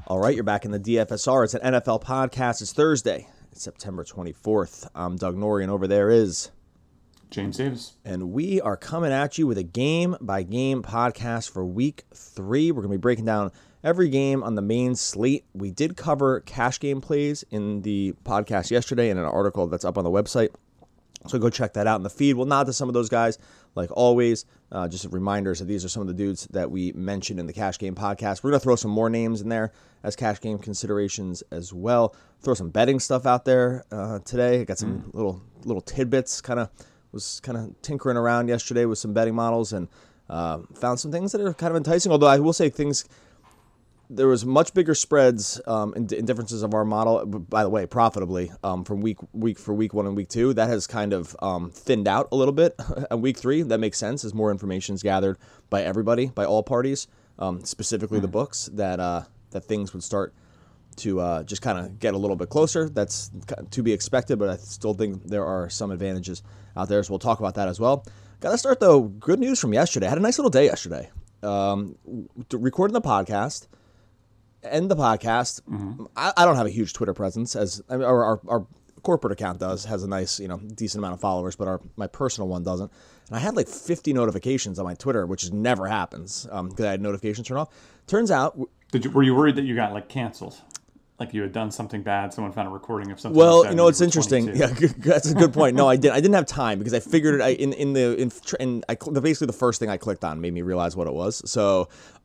All right, you're back in the DFSR. It's an NFL podcast. It's Thursday. It's September 24th. I'm Doug Norrie, and over there is James Davis. And we are coming at you with a game-by-game podcast for Week 3. We're going to be breaking down every game on the main slate. We did cover cash game plays in the podcast yesterday in an article that's up on the website. So go check that out in the feed. We'll nod to some of those guys, like always. Just reminders that these are some of the dudes that we mentioned in the Cash Game podcast. We're going to throw some more names in there as cash game considerations as well. Throw some betting stuff out there today. I got some little tidbits. Was tinkering around yesterday with some betting models and found some things that are kind of enticing. Although I will say there was much bigger spreads in differences of our model. By the way, profitably from week 1 and week 2, that has kind of thinned out a little bit. On week 3, that makes sense as more information is gathered by everybody, by all parties, specifically the books, that things would start to just kind of get a little bit closer. That's to be expected, but I still think there are some advantages out there. So we'll talk about that as well. Got to start though. Good news from yesterday. I had a nice little day yesterday. Recording the podcast. End the podcast. I don't have a huge Twitter presence, our corporate account has a nice, decent amount of followers, but my personal one doesn't. And I had like 50 notifications on my Twitter, which never happens because I had notifications turned off. Turns out, were you worried that you got canceled? Like you had done something bad, someone found a recording of something. Well, it's interesting. 22. Yeah, that's a good point. No, I didn't have time because I figured basically the first thing I clicked on made me realize what it was. So,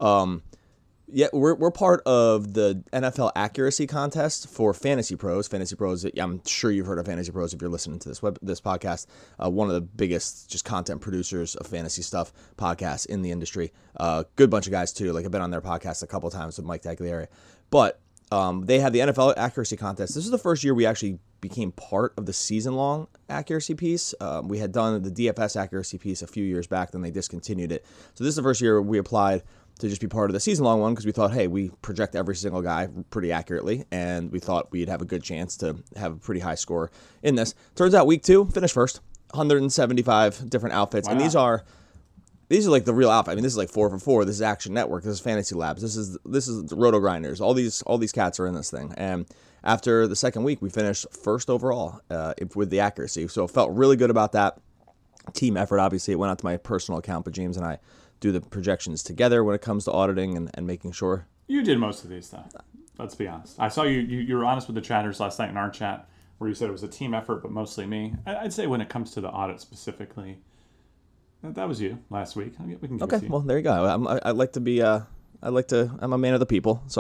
yeah, we're part of the NFL accuracy contest for Fantasy Pros. Fantasy Pros, I'm sure you've heard of Fantasy Pros if you're listening to this podcast. One of the biggest just content producers of fantasy stuff podcasts in the industry. Good bunch of guys too. Like I've been on their podcast a couple of times with Mike Tagliere. But they had the NFL accuracy contest. This is the first year we actually became part of the season-long accuracy piece. We had done the DFS accuracy piece a few years back, then they discontinued it. So this is the first year we applied to just be part of the season-long one because we thought, hey, we project every single guy pretty accurately, and we thought we'd have a good chance to have a pretty high score in this. Turns out week 2, finished first, 175 different outfits, wow. And these are like the real outfit. I mean, this is like 4 for 4. This is Action Network. This is Fantasy Labs. This is Roto Grinders. All these cats are in this thing. And after the second week, we finished first overall with the accuracy. So felt really good about that. Team effort, obviously. It went out to my personal account, but James and I do the projections together when it comes to auditing and making sure. You did most of these stuff. Let's be honest. I saw you were honest with the chatters last night in our chat where you said it was a team effort, but mostly me. I'd say when it comes to the audit specifically, that was you last week. We can give it to you. Well, there you go. I'm a man of the people, so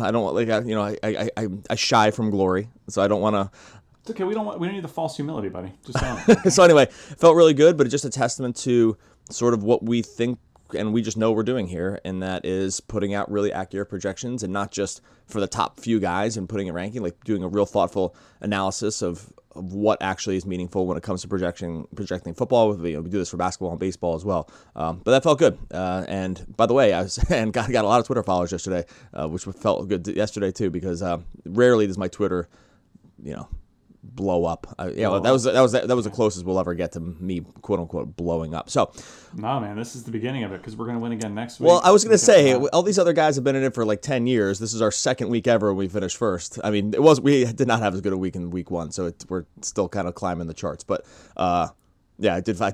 I shy from glory, so I don't want to. It's okay. We don't need the false humility, buddy. Just don't. So anyway, felt really good, but it's just a testament to sort of what we think and we just know we're doing here, and that is putting out really accurate projections, and not just for the top few guys and putting a ranking, like doing a real thoughtful analysis of what actually is meaningful when it comes to projecting football. We do this for basketball and baseball as well. But that felt good. And by the way, I got a lot of Twitter followers yesterday, which felt good yesterday too, because rarely does my Twitter, blow up. That was the closest we'll ever get to me, quote unquote, blowing up. So, no, man, this is the beginning of it because we're going to win again next week. Well, I was going to say all these other guys have been in it for like 10 years. This is our second week ever. We finished first. I mean, we did not have as good a week in week 1, so we're still kind of climbing the charts. But yeah, I did want.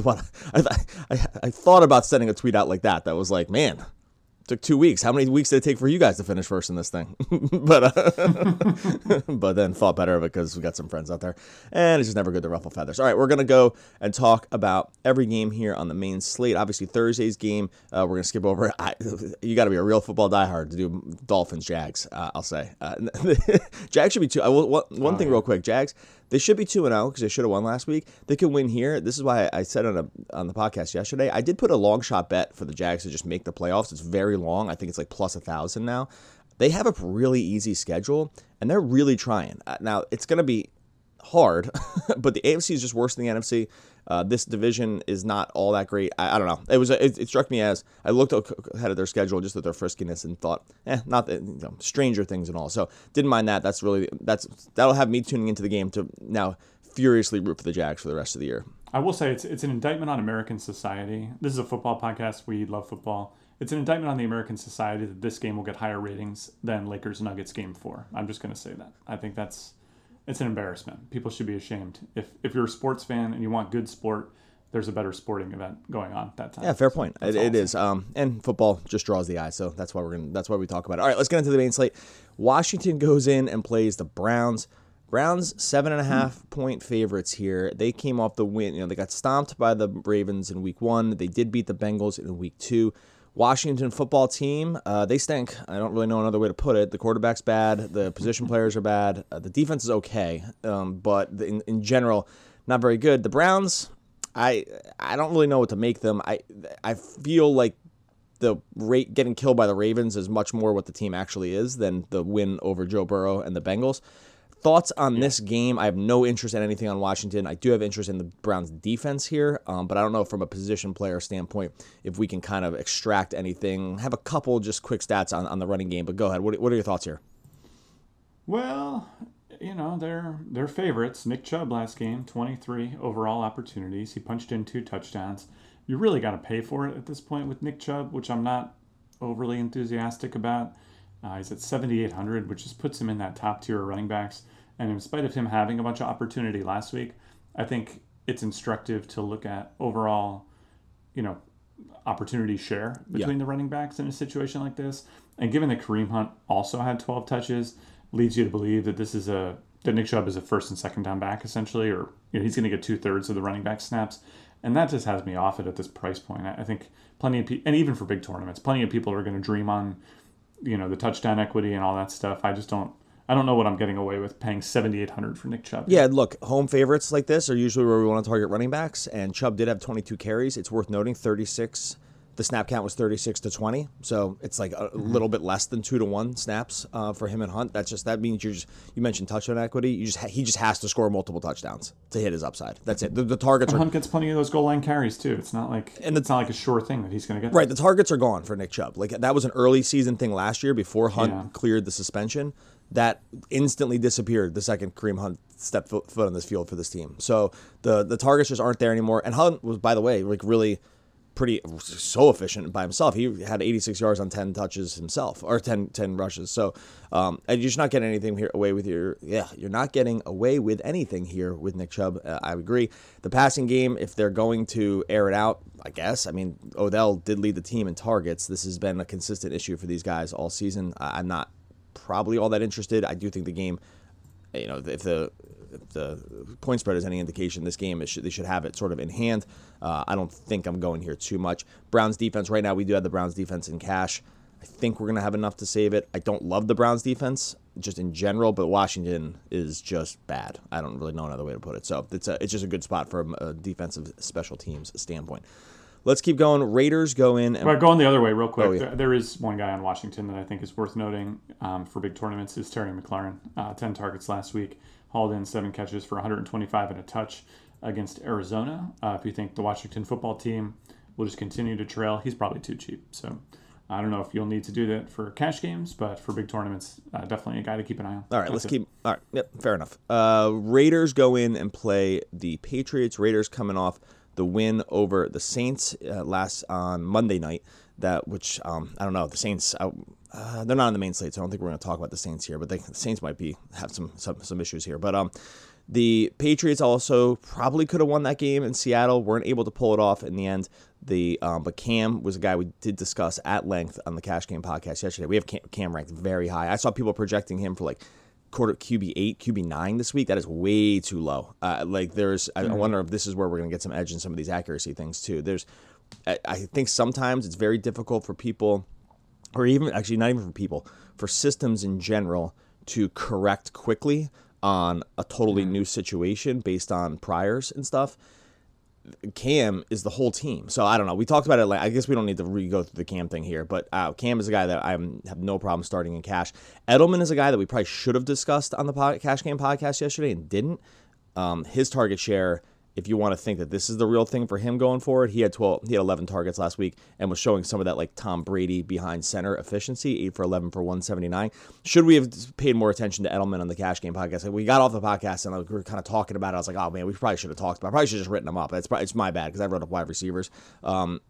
I thought about sending a tweet out like that. That was like, man. Took 2 weeks. How many weeks did it take for you guys to finish first in this thing? but then thought better of it because we got some friends out there. And it's just never good to ruffle feathers. All right, we're going to go and talk about every game here on the main slate. Obviously, Thursday's game, we're going to skip over. You got to be a real football diehard to do Dolphins-Jags, I'll say. Jags should be 2. One thing real quick. Jags, they should be 2-0 because they should have won last week. They could win here. This is why I said on the podcast yesterday, I did put a long shot bet for the Jags to just make the playoffs. It's very long. I think it's like plus 1,000 now. They have a really easy schedule, and they're really trying. Now, it's going to be hard, but the AFC is just worse than the NFC. This division is not all that great. I don't know. It struck me as I looked ahead of their schedule, just at their friskiness, and thought, not that, stranger things and all. So didn't mind that. That'll have me tuning into the game to now furiously root for the Jags for the rest of the year. I will say it's an indictment on American society. This is a football podcast. We love football. it's an indictment on the American society that this game will get higher ratings than Lakers Nuggets game 4. I'm just going to say that. I think it's an embarrassment. People should be ashamed. If you're a sports fan and you want good sport, there's a better sporting event going on at that time. Yeah, fair point. It is. And football just draws the eye, so that's why we talk about it. All right, let's get into the main slate. Washington goes in and plays the Browns. Browns 7.5 point favorites here. They came off the win. They got stomped by the Ravens in week 1. They did beat the Bengals in week 2. Washington football team, they stink. I don't really know another way to put it. The quarterback's bad. The position players are bad. The defense is okay, but in general, not very good. The Browns, I don't really know what to make them. I feel like the rate getting killed by the Ravens is much more what the team actually is than the win over Joe Burrow and the Bengals. Thoughts on this game? I have no interest in anything on Washington. I do have interest in the Browns' defense here, but I don't know from a position player standpoint if we can kind of extract anything. Have a couple just quick stats on the running game, but go ahead. What are your thoughts here? Well, they're favorites. Nick Chubb last game, 23 overall opportunities. He punched in 2 touchdowns. You really got to pay for it at this point with Nick Chubb, which I'm not overly enthusiastic about. He's at 7,800, which just puts him in that top tier of running backs. And in spite of him having a bunch of opportunity last week, I think it's instructive to look at overall, opportunity share between the running backs in a situation like this. And given that Kareem Hunt also had 12 touches, leads you to believe that that Nick Chubb is a first and second down back essentially, or he's going to get 2/3 of the running back snaps. And that just has me off it at this price point. I think plenty of people, and even for big tournaments, plenty of people are going to dream on the touchdown equity and all that stuff. I don't know what I'm getting away with paying $7,800 for Nick Chubb. Yeah, look, home favorites like this are usually where we want to target running backs, and Chubb did have 22 carries. It's worth noting 36. The snap count was 36-20, so it's like a little bit less than 2-1 snaps for him and Hunt. That means you mentioned touchdown equity. He just has to score multiple touchdowns to hit his upside. That's it. The targets Hunt gets plenty of those goal line carries too. It's not like it's not like a sure thing that he's going to get. Right, the targets are gone for Nick Chubb. Like that was an early season thing last year before Hunt cleared the suspension. That instantly disappeared the second Kareem Hunt stepped foot on this field for this team. So the targets just aren't there anymore. And Hunt was, by the way, like really so efficient by himself. He had 86 yards on 10 touches himself, or 10 rushes. So and you're just not getting anything here away with you're not getting away with anything here with Nick Chubb. I agree. The passing game, if they're going to air it out, I guess. I mean, Odell did lead the team in targets. This has been a consistent issue for these guys all season. I'm not probably all that interested. I do think the game, if the point spread is any indication, this game they should have it sort of in hand. I don't think I'm going here too much. Browns defense right now, we do have the Browns defense in cash. I think we're going to have enough to save it. I don't love the Browns defense just in general, but Washington is just bad. I don't really know another way to put it. So it's just a good spot from a defensive special teams standpoint. Let's keep going. Raiders go in. And going the other way real quick. There is one guy on Washington that I think is worth noting for big tournaments is Terry McLaurin. 10 targets last week. Hauled in 7 catches for 125 and a touch against Arizona. If you think the Washington football team will just continue to trail, he's probably too cheap. So I don't know if you'll need to do that for cash games, but for big tournaments, definitely a guy to keep an eye on. All right, All right, yep, fair enough. Raiders go in and play the Patriots. Raiders coming off the win over the Saints last on Monday night. I don't know. The Saints, they're not on the main slate, so I don't think we're going to talk about the Saints here. But the Saints might have some issues here. But the Patriots also probably could have won that game in Seattle. Weren't able to pull it off in the end. But Cam was a guy we did discuss at length on the Cash Game podcast yesterday. We have Cam ranked very high. I saw people projecting him for like quarter QB8, QB9 this week. That is way too low. I wonder if this is where we're going to get some edge in some of these accuracy things too. I think sometimes it's very difficult for people, or even actually not even for people, for systems in general to correct quickly on a totally new situation based on priors and stuff. Cam is the whole team. So I don't know. We talked about it. I guess we don't need to go through the Cam thing here, but Cam is a guy that I have no problem starting in cash. Edelman is a guy that we probably should have discussed on the Cash Game podcast yesterday and didn't. His target share, if you want to think that this is the real thing for him going forward, he had 11 targets last week and was showing some of that like Tom Brady behind center efficiency, 8 for 11 for 179. Should we have paid more attention to Edelman on the Cash Game podcast? We got off the podcast and we were kind of talking about it. I was like, oh man, we probably should have talked about it. I probably should have just written them up. It's my bad because I wrote up wide receivers.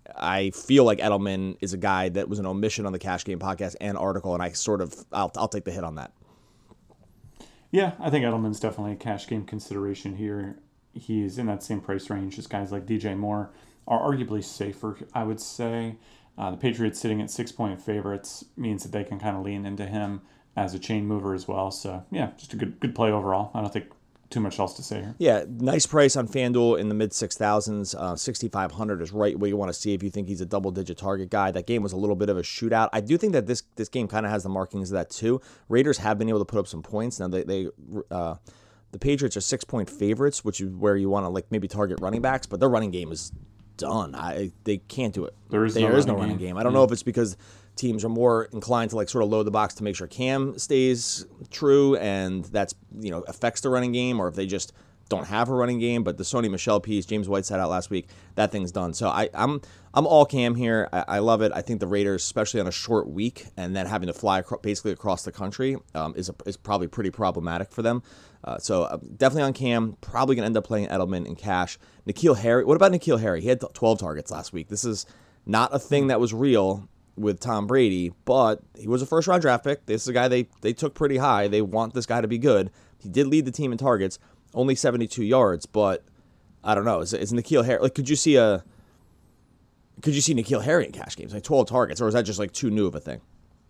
I feel like Edelman is a guy that was an omission on the Cash Game podcast and article, and I'll take the hit on that. Yeah, I think Edelman's definitely a cash game consideration here. He's in that same price range as guys like DJ Moore are arguably safer, I would say. The Patriots sitting at 6-point favorites means that they can kind of lean into him as a chain mover as well. So, yeah, just a good play overall. I don't think too much else to say here. Yeah, nice price on FanDuel in the mid 6,000s. 6,500 is right where you want to see if you think he's a double-digit target guy. That game was a little bit of a shootout. I do think that this game kind of has the markings of that too. Raiders have been able to put up some points. Now the Patriots are 6-point favorites, which is where you want to like maybe target running backs, but their running game is done. They can't do it. There is no running game. I don't know if it's because teams are more inclined to like sort of load the box to make sure Cam stays true, and that's affects the running game, or if they just don't have a running game. But the Sony Michel piece, James Whiteside out last week, that thing's done. So I'm all Cam here. I love it. I think the Raiders, especially on a short week and then having to fly basically across the country, is probably pretty problematic for them. So definitely on Cam. Probably going to end up playing Edelman in cash. N'Keal Harry. What about N'Keal Harry? He had 12 targets last week. This is not a thing that was real with Tom Brady, but he was a first-round draft pick. This is a guy they took pretty high. They want this guy to be good. He did lead the team in targets, only 72 yards, but I don't know. Is N'Keal Harry, like, could you see N'Keal Harry in cash games, like 12 targets, or is that just like too new of a thing?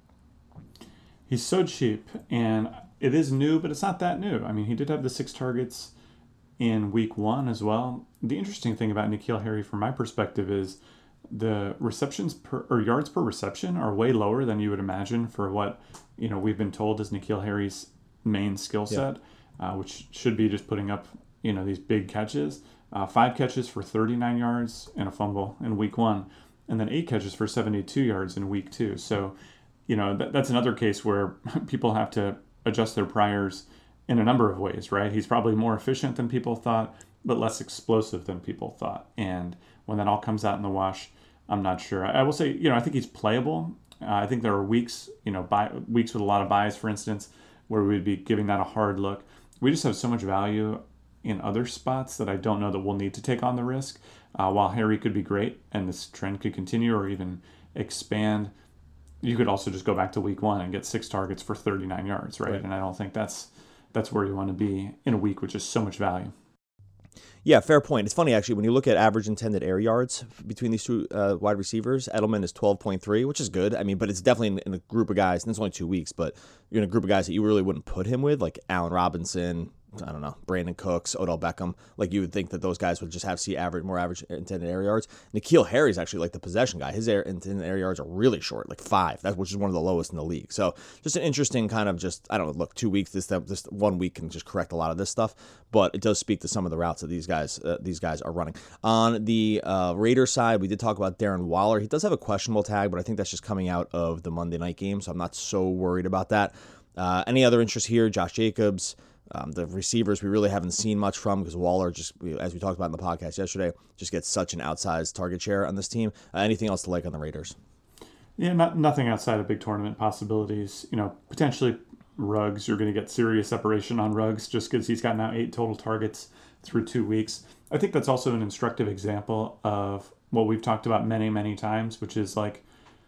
He's so cheap, and it is new, but it's not that new. I mean, he did have the 6 targets in week 1 as well. The interesting thing about N'Keal Harry from my perspective is the receptions or yards per reception are way lower than you would imagine for what we've been told is N'Keal Harry's main skill set, which should be just putting up these big catches. 5 catches for 39 yards and a fumble in week 1, and then 8 catches for 72 yards in week 2. So that's another case where people have to adjust their priors in a number of ways, right? He's probably more efficient than people thought, but less explosive than people thought. And when that all comes out in the wash, I'm not sure. I will say, I think he's playable. I think there are weeks, weeks with a lot of buys, for instance, where we'd be giving that a hard look. We just have so much value in other spots that I don't know that we'll need to take on the risk. While Harry could be great and this trend could continue or even expand, you could also just go back to week 1 and get 6 targets for 39 yards, right? And I don't think that's where you want to be in a week with just so much value. Yeah, fair point. It's funny, actually, when you look at average intended air yards between these two wide receivers, Edelman is 12.3, which is good. I mean, but it's definitely in a group of guys, and it's only 2 weeks, but you're in a group of guys that you really wouldn't put him with, like Allen Robinson, I don't know, Brandon Cooks, Odell Beckham. Like, you would think that those guys would just have more average intended air yards. N'Keal Harry's actually like the possession guy. His intended air yards are really short, like 5, which is one of the lowest in the league. So just an interesting kind of I don't know, look, 2 weeks, this 1 week can just correct a lot of this stuff, but it does speak to some of the routes that these guys are running. On the Raiders side, we did talk about Darren Waller. He does have a questionable tag, but I think that's just coming out of the Monday night game, so I'm not so worried about that. Any other interest here? Josh Jacobs. The receivers we really haven't seen much from because Waller, just as we talked about in the podcast yesterday, just gets such an outsized target share on this team. Anything else to like on the Raiders? Yeah, nothing outside of big tournament possibilities. Potentially Ruggs. You're going to get serious separation on Ruggs just because he's got now 8 total targets through 2 weeks. I think that's also an instructive example of what we've talked about many, many times, which is like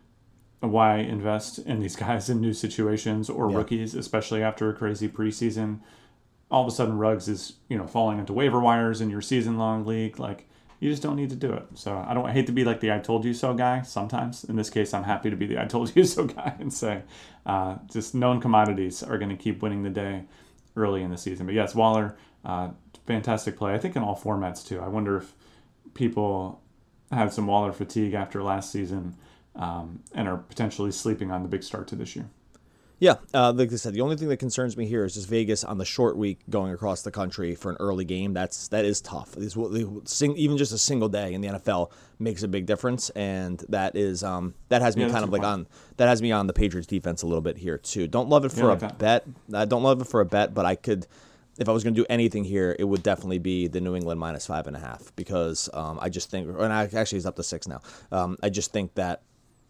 why invest in these guys in new situations or rookies, especially after a crazy preseason. All of a sudden Ruggs is, falling into waiver wires in your season-long league. Like, you just don't need to do it. So I hate to be like the I told you so guy sometimes. In this case, I'm happy to be the I told you so guy and say just known commodities are going to keep winning the day early in the season. But yes, Waller, fantastic play. I think in all formats too. I wonder if people had some Waller fatigue after last season and are potentially sleeping on the big start to this year. Yeah, like I said, the only thing that concerns me here is just Vegas on the short week going across the country for an early game. That is tough. Even just a single day in the NFL makes a big difference, and that has me that has me on the Patriots defense a little bit here too. Don't love it for a bet. I don't love it for a bet, but I could. If I was going to do anything here, it would definitely be the New England minus 5.5 because I just think, and actually it's up to 6 now. I just think that.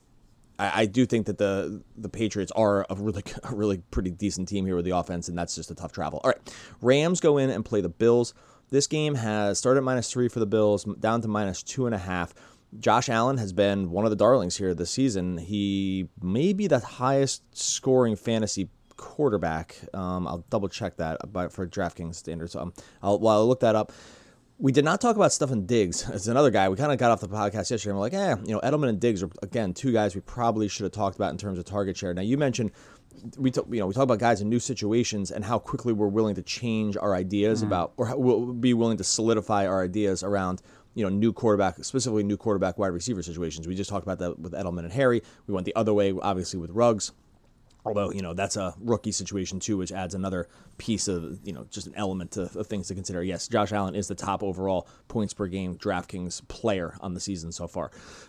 I do think that the Patriots are a really pretty decent team here with the offense, and that's just a tough travel. All right, Rams go in and play the Bills. This game has started at -3 for the Bills, down to -2.5. Josh Allen has been one of the darlings here this season. He may be the highest scoring fantasy quarterback. I'll double check that for DraftKings standards. While I look that up. We did not talk about Stefon Diggs as another guy. We kind of got off the podcast yesterday and we're like, Edelman and Diggs are, again, two guys we probably should have talked about in terms of target share. Now, you mentioned we talk about guys in new situations and how quickly we're willing to change our ideas about, or we'll be willing to solidify our ideas around, new quarterback, specifically new quarterback wide receiver situations. We just talked about that with Edelman and Harry. We went the other way, obviously, with Ruggs. Although, that's a rookie situation too, which adds another piece of, just an element of things to consider. Yes, Josh Allen is the top overall points per game DraftKings player on the season so far.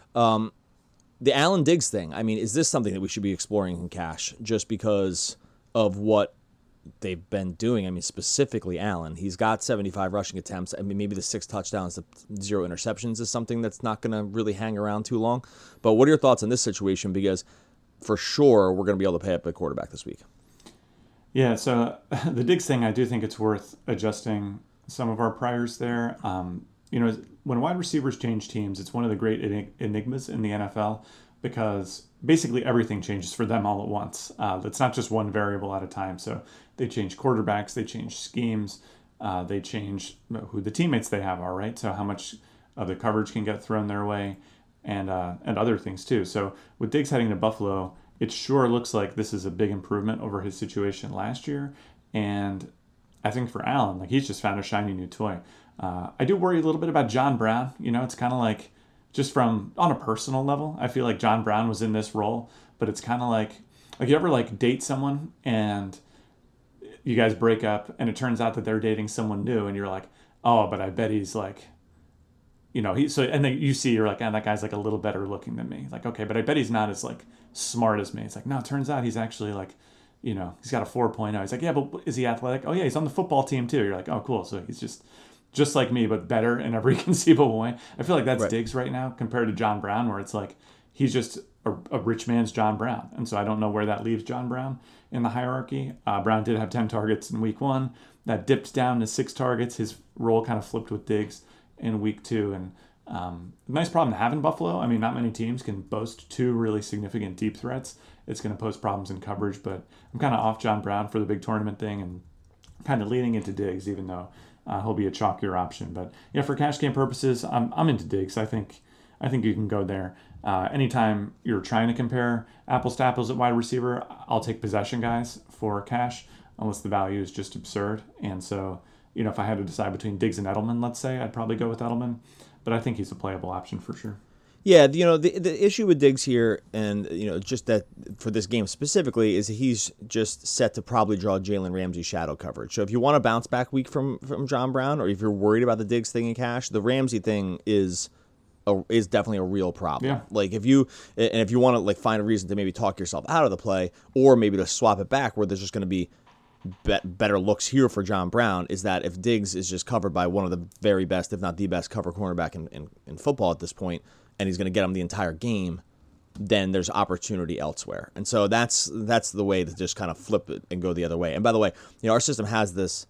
The Allen Diggs thing, is this something that we should be exploring in cash just because of what they've been doing? Specifically Allen. He's got 75 rushing attempts. Maybe the 6 touchdowns to 0 interceptions is something that's not going to really hang around too long. But what are your thoughts on this situation? Because for sure, we're going to be able to pay up a quarterback this week. Yeah, so the Diggs thing, I do think it's worth adjusting some of our priors there. When wide receivers change teams, it's one of the great enigmas in the NFL because basically everything changes for them all at once. It's not just one variable at a time. So they change quarterbacks, they change schemes, they change who the teammates they have are, right? So how much of the coverage can get thrown their way. And other things too. So with Diggs heading to Buffalo, it sure looks like this is a big improvement over his situation last year. And I think for Allen, he's just found a shiny new toy. I do worry a little bit about John Brown. It's kind of like just on a personal level, I feel like John Brown was in this role, but it's kind of like you ever date someone and you guys break up and it turns out that they're dating someone new and you're like, oh, but I bet he's and then you see, you're like, that guy's a little better looking than me. Okay, but I bet he's not as smart as me. It's no, it turns out he's actually he's got a 4.0. He's yeah, but is he athletic? Oh yeah, he's on the football team too. You're oh cool. So he's just like me, but better in every conceivable way. I feel like that's right. Diggs right now compared to John Brown, where it's he's just a rich man's John Brown. And so I don't know where that leaves John Brown in the hierarchy. Brown did have 10 targets in week 1. That dipped down to 6 targets. His role kind of flipped with Diggs in week 2, and nice problem to have in Buffalo. Not many teams can boast 2 really significant deep threats. It's going to pose problems in coverage, but I'm kind of off John Brown for the big tournament thing and kind of leaning into Diggs, even though he'll be a chalkier option. But yeah, for cash game purposes, I'm into Diggs. I think you can go there. Anytime you're trying to compare apples to apples at wide receiver, I'll take possession guys for cash, unless the value is just absurd. And so, if I had to decide between Diggs and Edelman, let's say, I'd probably go with Edelman. But I think he's a playable option for sure. Yeah, the issue with Diggs here, and just that for this game specifically, is he's just set to probably draw Jalen Ramsey shadow coverage. So if you want a bounce back week from John Brown, or if you're worried about the Diggs thing in cash, the Ramsey thing is definitely a real problem. Yeah. If you want to find a reason to maybe talk yourself out of the play, or maybe to swap it back where there's just going to be better looks here for John Brown, is that if Diggs is just covered by one of the very best, if not the best cover cornerback in football at this point, and he's going to get him the entire game, then there's opportunity elsewhere. And so that's the way to just kind of flip it and go the other way. And by the way, our system has this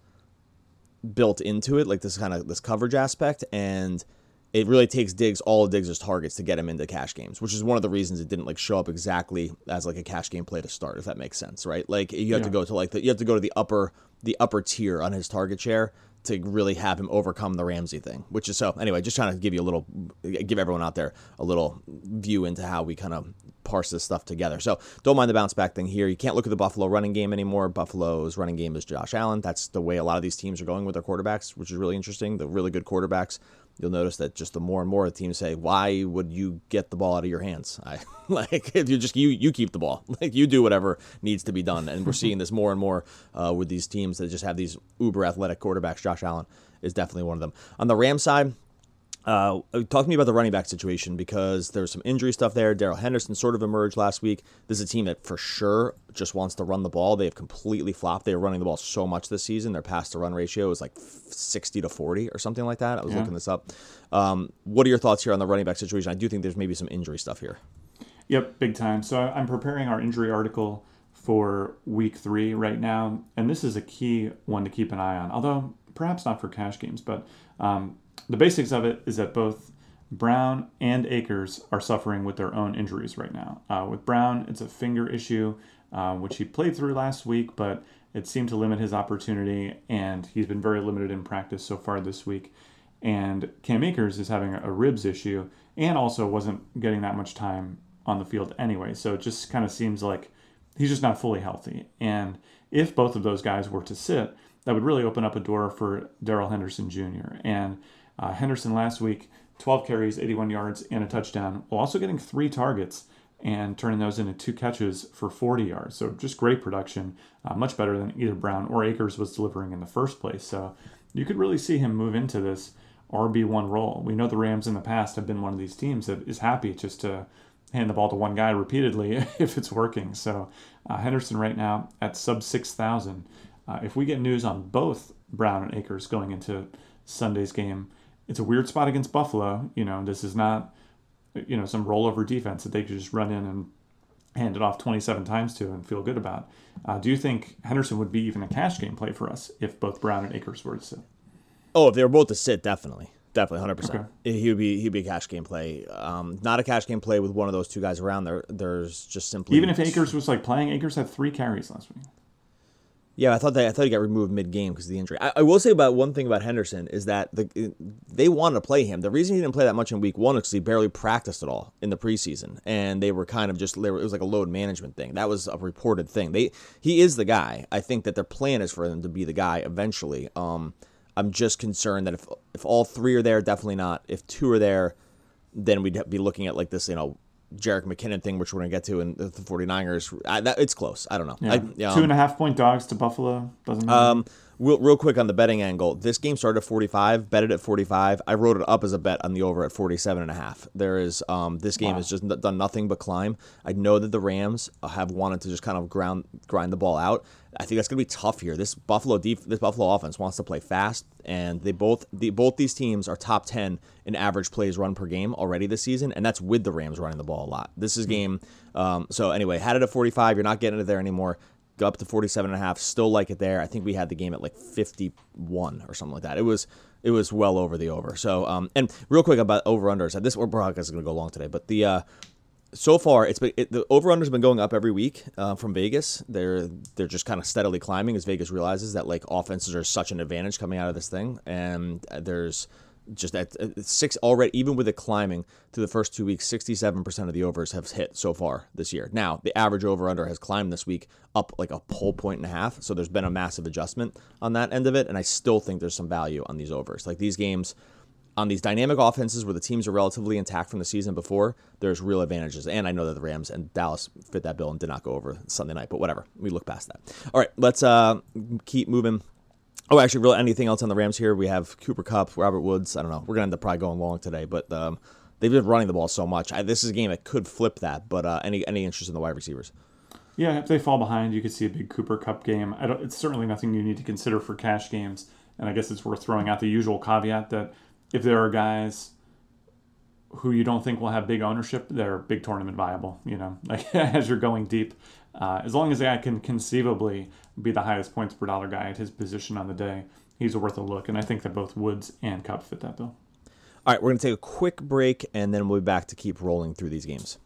built into it, this coverage aspect, and it really takes all of Diggs' targets to get him into cash games, which is one of the reasons it didn't show up exactly as a cash game play to start, if that makes sense, right? You have to go to you have to go to the upper tier on his target share to really have him overcome the Ramsey thing, which is so anyway, just trying to give everyone out there a little view into how we kind of parse this stuff together. So don't mind the bounce back thing here. You can't look at the Buffalo running game anymore. Buffalo's running game is Josh Allen. That's the way a lot of these teams are going with their quarterbacks, which is really interesting. The really good quarterbacks, you'll notice that just the more and more the teams say, why would you get the ball out of your hands? If you keep the ball, you do whatever needs to be done. And we're seeing this more and more with these teams that just have these uber athletic quarterbacks. Josh Allen is definitely one of them. On the Rams side, talk to me about the running back situation, because there's some injury stuff there. Darrell Henderson sort of emerged last week. This is a team that for sure just wants to run the ball. They have completely flopped. They are running the ball so much this season. Their pass to run ratio is 60-40 or something like that. I was looking this up. What are your thoughts here on the running back situation? I do think there's maybe some injury stuff here. Yep, big time. So I'm preparing our injury article for week 3 right now, and this is a key one to keep an eye on, although perhaps not for cash games, but the basics of it is that both Brown and Akers are suffering with their own injuries right now. With Brown, it's a finger issue, which he played through last week, but it seemed to limit his opportunity, and he's been very limited in practice so far this week. And Cam Akers is having a ribs issue and also wasn't getting that much time on the field anyway. So it just kind of seems like he's just not fully healthy. And if both of those guys were to sit, that would really open up a door for Darrell Henderson Jr. And Henderson last week, 12 carries, 81 yards, and a touchdown, while also getting 3 targets and turning those into 2 catches for 40 yards. So just great production, much better than either Brown or Akers was delivering in the first place. So you could really see him move into this RB1 role. We know the Rams in the past have been one of these teams that is happy just to hand the ball to one guy repeatedly if it's working. So Henderson right now at sub 6,000. If we get news on both Brown and Akers going into Sunday's game, it's a weird spot against Buffalo. This is not, some rollover defense that they could just run in and hand it off 27 times to and feel good about. Do you think Henderson would be even a cash game play for us if both Brown and Akers were to sit? Oh, if they were both to sit, definitely. Definitely, 100%. Okay. He'd be a cash game play. Not a cash game play with one of those two guys around there. There's just simply... Even if Akers was playing, Akers had 3 carries last week. Yeah, I thought he got removed mid-game because of the injury. I will say about one thing about Henderson is that they wanted to play him. The reason he didn't play that much in week 1 is because he barely practiced at all in the preseason, and they were kind of it was like a load management thing. That was a reported thing. He is the guy. I think that their plan is for him to be the guy eventually. I'm just concerned that if all 3 are there, definitely not. If 2 are there, then we'd be looking at like this, Jerick McKinnon thing, which we're going to get to in the 49ers. It's close. I don't know. Yeah. 2.5-point dogs to Buffalo. Doesn't matter. Real quick on the betting angle. This game started at 45, betted at 45. I wrote it up as a bet on the over at 47.5. There is this game has just done nothing but climb. I know that the Rams have wanted to just kind of grind the ball out. I think that's going to be tough here. This Buffalo offense wants to play fast, and both these teams are top 10 in average plays run per game already this season, and that's with the Rams running the ball a lot. This is game. So anyway, had it at 45. You're not getting it there anymore. Go up to 47.5. Still like it there. I think we had the game at like 51 or something like that. It was well over the over. So and real quick about over-unders. This broadcast is going to go long today, but so far the over-unders have been going up every week from Vegas. They're just kind of steadily climbing as Vegas realizes that like offenses are such an advantage coming out of this thing, and there's just at 6 already, even with it climbing through the first 2 weeks, 67% of the overs have hit so far this year. Now, the average over-under has climbed this week up like a whole 1.5, so there's been a massive adjustment on that end of it, and I still think there's some value on these overs. Like these games, on these dynamic offenses where the teams are relatively intact from the season before, there's real advantages. And I know that the Rams and Dallas fit that bill and did not go over Sunday night, but whatever. We look past that. All right, let's keep moving. Oh, actually, really, anything else on the Rams here? We have Cooper Kupp, Robert Woods. I don't know. We're going to end up probably going long today, but they've been running the ball so much. This is a game that could flip that, but any interest in the wide receivers? Yeah, if they fall behind, you could see a big Cooper Kupp game. It's certainly nothing you need to consider for cash games, and I guess it's worth throwing out the usual caveat that if there are guys who you don't think will have big ownership, they're big tournament viable, like as you're going deep. As long as the guy can conceivably be the highest points per dollar guy at his position on the day, he's worth a look. And I think that both Woods and Kupp fit that bill. All right, we're going to take a quick break, and then we'll be back to keep rolling through these games.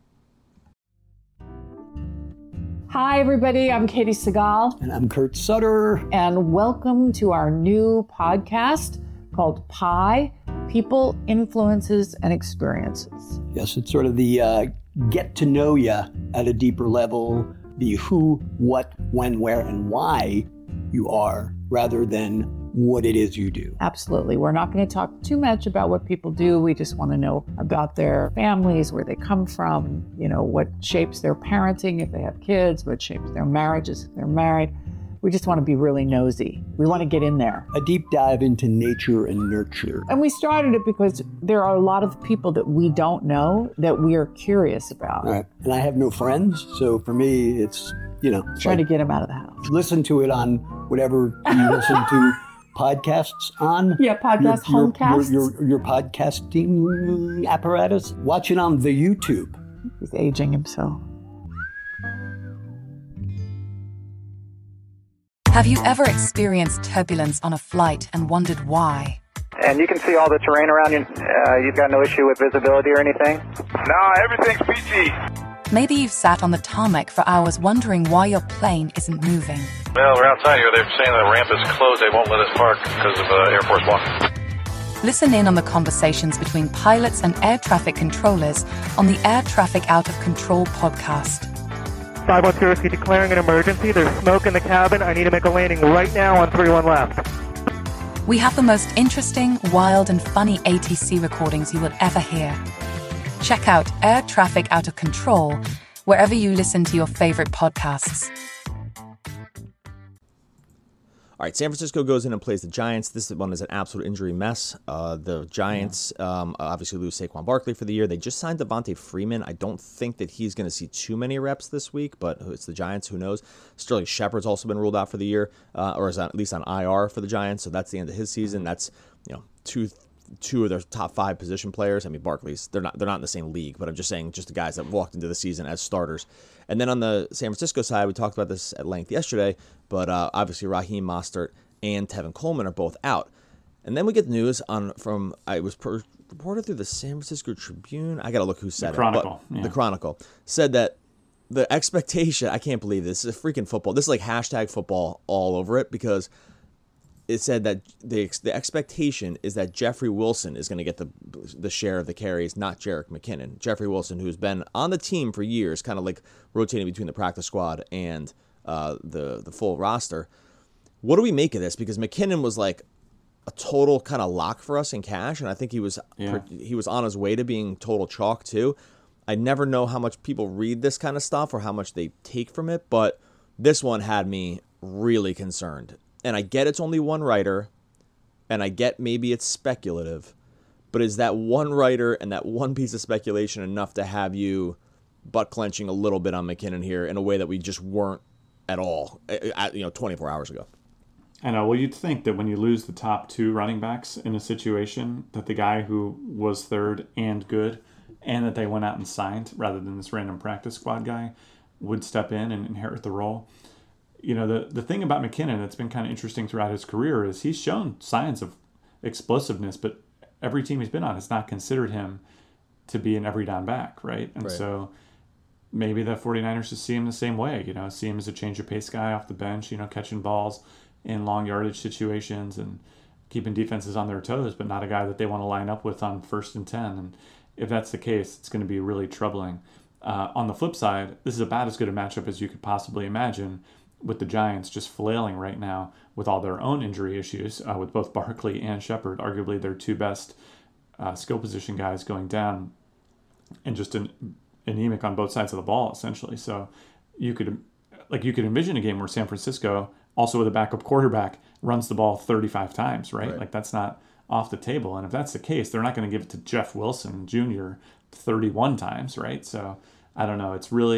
Hi, everybody. I'm Katie Segal. And I'm Kurt Sutter. And welcome to our new podcast called PIE, People, Influences, and Experiences. Yes, it's sort of the get to know you at a deeper level, the who, what, when, where, and why you are, rather than what it is you do. Absolutely. We're not going to talk too much about what people do. We just want to know about their families, where they come from, what shapes their parenting if they have kids, what shapes their marriages if they're married. We just want to be really nosy. We want to get in there. A deep dive into nature and nurture. And we started it because there are a lot of people that we don't know that we are curious about. All right. And I have no friends, so for me, it's, trying to get them out of the house. Listen to it on whatever you listen to podcasts on. Yeah, homecasts. Your podcasting apparatus. Watch it on the YouTube. He's aging himself. Have you ever experienced turbulence on a flight and wondered why? And you can see all the terrain around you. You've got no issue with visibility or anything? No, everything's peachy. Maybe you've sat on the tarmac for hours wondering why your plane isn't moving. Well, we're outside here. They're saying the ramp is closed. They won't let us park because of Air Force One. Listen in on the conversations between pilots and air traffic controllers on the Air Traffic Out of Control podcast. 510 Whiskey declaring an emergency. There's smoke in the cabin. I need to make a landing right now on 31 left. We have the most interesting, wild, and funny ATC recordings you will ever hear. Check out Air Traffic Out of Control wherever you listen to your favorite podcasts. All right, San Francisco goes in and plays the Giants. This one is an absolute injury mess. The Giants obviously lose Saquon Barkley for the year. They just signed Devontae Freeman. I don't think that he's going to see too many reps this week, but it's the Giants. Who knows? Sterling Shepard's also been ruled out for the year, or is at least on IR for the Giants. So that's the end of his season. That's two of their top 5 position players. I mean, Barkley's they're not in the same league, but I'm just saying just the guys that walked into the season as starters. And then on the San Francisco side, we talked about this at length yesterday, but obviously Raheem Mostert and Tevin Coleman are both out. And then we get news from it was reported through the San Francisco Tribune. I got to look who said The Chronicle said that the expectation, I can't believe this is freaking football. This is like hashtag football all over it, because it said that the expectation is that Jeffrey Wilson is going to get the share of the carries, not Jerick McKinnon. Jeffrey Wilson, who's been on the team for years, kind of like rotating between the practice squad and the full roster. What do we make of this? Because McKinnon was like a total kind of lock for us in cash, and I think he was on his way to being total chalk too. I never know how much people read this kind of stuff or how much they take from it, but this one had me really concerned. And I get it's only one writer, and I get maybe it's speculative, but is that one writer and that one piece of speculation enough to have you butt clenching a little bit on McKinnon here in a way that we just weren't at all, 24 hours ago? I know. Well, you'd think that when you lose the top 2 running backs in a situation, that the guy who was third and good, and that they went out and signed rather than this random practice squad guy, would step in and inherit the role. You know, the thing about McKinnon that's been kind of interesting throughout his career is he's shown signs of explosiveness, but every team he's been on has not considered him to be an every down back, right? And so maybe the 49ers just see him the same way, see him as a change of pace guy off the bench, catching balls in long yardage situations and keeping defenses on their toes, but not a guy that they want to line up with on 1st and 10. And if that's the case, it's going to be really troubling. On the flip side, this is about as good a matchup as you could possibly imagine, with the Giants just flailing right now with all their own injury issues, with both Barkley and Shepard, arguably their 2 best skill position guys going down, and just anemic on both sides of the ball, essentially. So you could envision a game where San Francisco, also with a backup quarterback, runs the ball 35 times, right? Like, that's not off the table. And if that's the case, they're not going to give it to Jeff Wilson Jr. 31 times, right? So I don't know.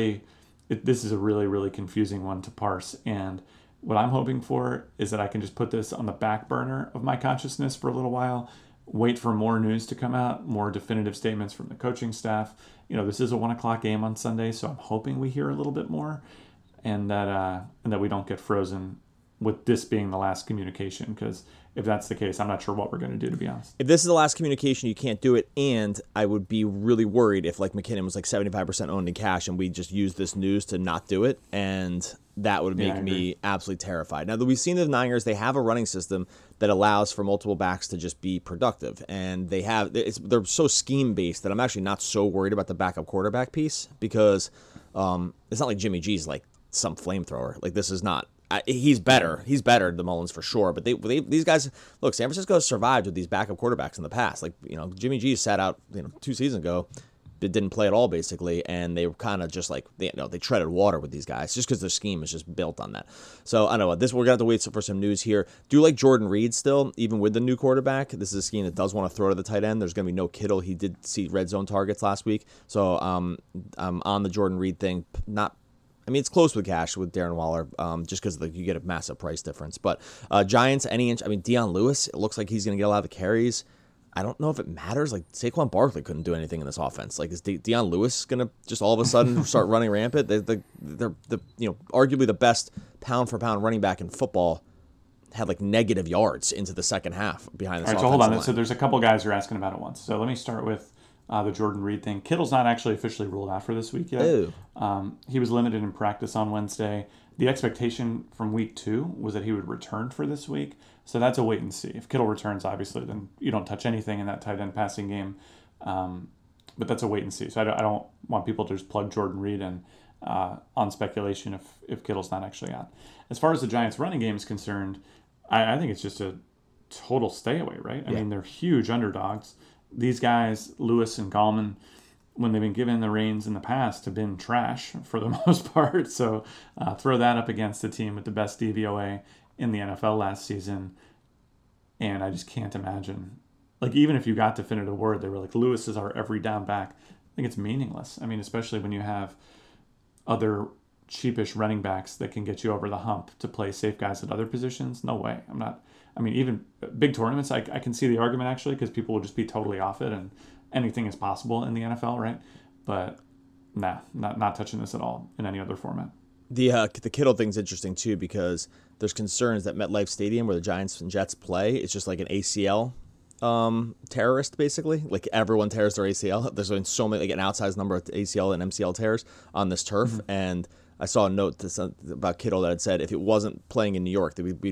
This is a really, really confusing one to parse. And what I'm hoping for is that I can just put this on the back burner of my consciousness for a little while, wait for more news to come out, more definitive statements from the coaching staff. This is a 1:00 game on Sunday, so I'm hoping we hear a little bit more, and that we don't get frozen with this being the last communication, because if that's the case, I'm not sure what we're going to do, to be honest. If this is the last communication, you can't do it, and I would be really worried if McKinnon was 75% owned in cash and we just used this news to not do it, and that would make me absolutely terrified. Now, we've seen the Niners, they have a running system that allows for multiple backs to just be productive, and they're so scheme-based that I'm actually not so worried about the backup quarterback piece, because it's not like Jimmy G's some flamethrower. This is not. He's better. He's better than Mullins for sure. But these guys, look, San Francisco has survived with these backup quarterbacks in the past. Jimmy G sat out 2 seasons ago, didn't play at all basically, and they were kind of just they treaded water with these guys just because their scheme is just built on that. So I don't know. We're gonna have to wait for some news here. Do you like Jordan Reed still, even with the new quarterback? This is a scheme that does want to throw to the tight end. There's gonna be no Kittle. He did see red zone targets last week, so I'm on the Jordan Reed thing. It's close with cash with Darren Waller, just because you get a massive price difference. But Giants, Deion Lewis, it looks like he's going to get a lot of the carries. I don't know if it matters. Saquon Barkley couldn't do anything in this offense. Is Deion Lewis going to just all of a sudden start running rampant? They're arguably the best pound for pound running back in football had like negative yards into the second half behind this offensive line. So hold on. Line. So there's a couple guys you're asking about at once. So let me start with the Jordan Reed thing. Kittle's not actually officially ruled out for this week yet. He was limited in practice on Wednesday. The expectation from week 2 was that he would return for this week. So that's a wait and see. If Kittle returns, obviously, then you don't touch anything in that tight end passing game. But that's a wait and see. So I don't want people to just plug Jordan Reed in on speculation if Kittle's not actually out. As far as the Giants' running game is concerned, I think it's just a total stay away, right? I mean, they're huge underdogs. These guys, Lewis and Gallman, when they've been given the reins in the past, have been trash for the most part. So throw that up against a team with the best DVOA in the NFL last season, and I just can't imagine. Like, even if you got definitive word, they were like, Lewis is our every down back. I think it's meaningless. I mean, especially when you have other cheapish running backs that can get you over the hump to play safe guys at other positions. No way. Even big tournaments, I can see the argument actually, because people will just be totally off it and anything is possible in the NFL, right? But not touching this at all in any other format. The Kittle thing's interesting too, because there's concerns that MetLife Stadium, where the Giants and Jets play, it's just like an ACL terrorist, basically. Like, everyone tears their ACL. There's been so many, like an outsized number of ACL and MCL tears on this turf. And I saw a note about Kittle that had said if it wasn't playing in New York, that we'd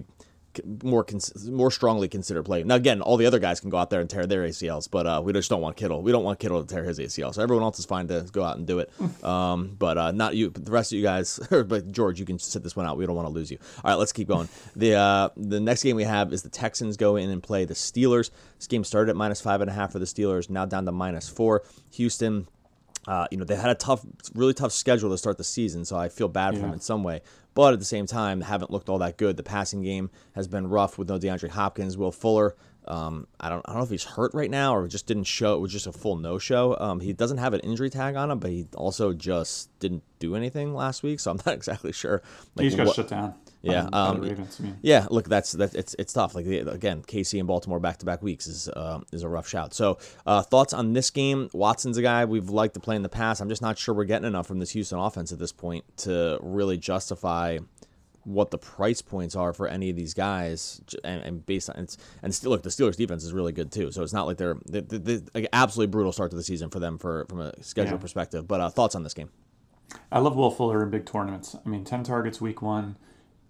more strongly consider playing. Now, again, all the other guys can go out there and tear their ACLs, but we just don't want Kittle. We don't want Kittle to tear his ACL. So everyone else is fine to go out and do it. But not you. The rest of you guys, but George, you can sit this one out. We don't want to lose you. All right, let's keep going. The next game we have is the Texans go in and play the Steelers. This game started at -5.5 for the Steelers, now down to -4. Houston, they had a really tough schedule to start the season, so I feel bad for them in some way. But at the same time, haven't looked all that good. The passing game has been rough with no DeAndre Hopkins. Will Fuller, I don't know if he's hurt right now or just didn't show. It was just a full no-show. He doesn't have an injury tag on him, but he also just didn't do anything last week, so I'm not exactly sure. He's got shut down. Yeah, by the Ravens, yeah. Look, it's tough. Like, again, KC and Baltimore back-to-back weeks is a rough shout. So, thoughts on this game? Watson's a guy we've liked to play in the past. I'm just not sure we're getting enough from this Houston offense at this point to really justify what the price points are for any of these guys, and based on and still, look, the Steelers defense is really good too. So it's not like they're like absolutely brutal start to the season for them from a schedule perspective. But thoughts on this game? I love Will Fuller in big tournaments. I mean, 10 targets week 1.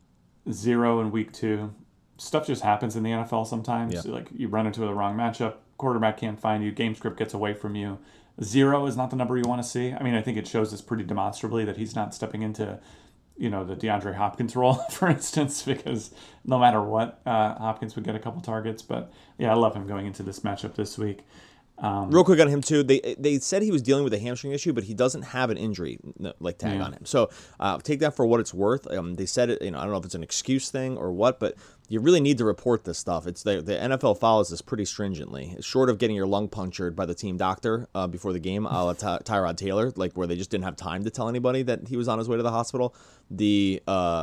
0 in week 2. Stuff just happens in the NFL sometimes. Yeah. Like, you run into the wrong matchup, quarterback can't find you, game script gets away from you. 0 is not the number you want to see. I mean, I think it shows us pretty demonstrably that he's not stepping into, the DeAndre Hopkins role, for instance, because no matter what, Hopkins would get a couple targets. But yeah, I love him going into this matchup this week. Real quick on him too. They said he was dealing with a hamstring issue, but he doesn't have an injury tag on him. So take that for what it's worth. They said it. I don't know if it's an excuse thing or what, but you really need to report this stuff. It's the NFL follows this pretty stringently. Short of getting your lung punctured by the team doctor before the game, a la Tyrod Taylor, like where they just didn't have time to tell anybody that he was on his way to the hospital. The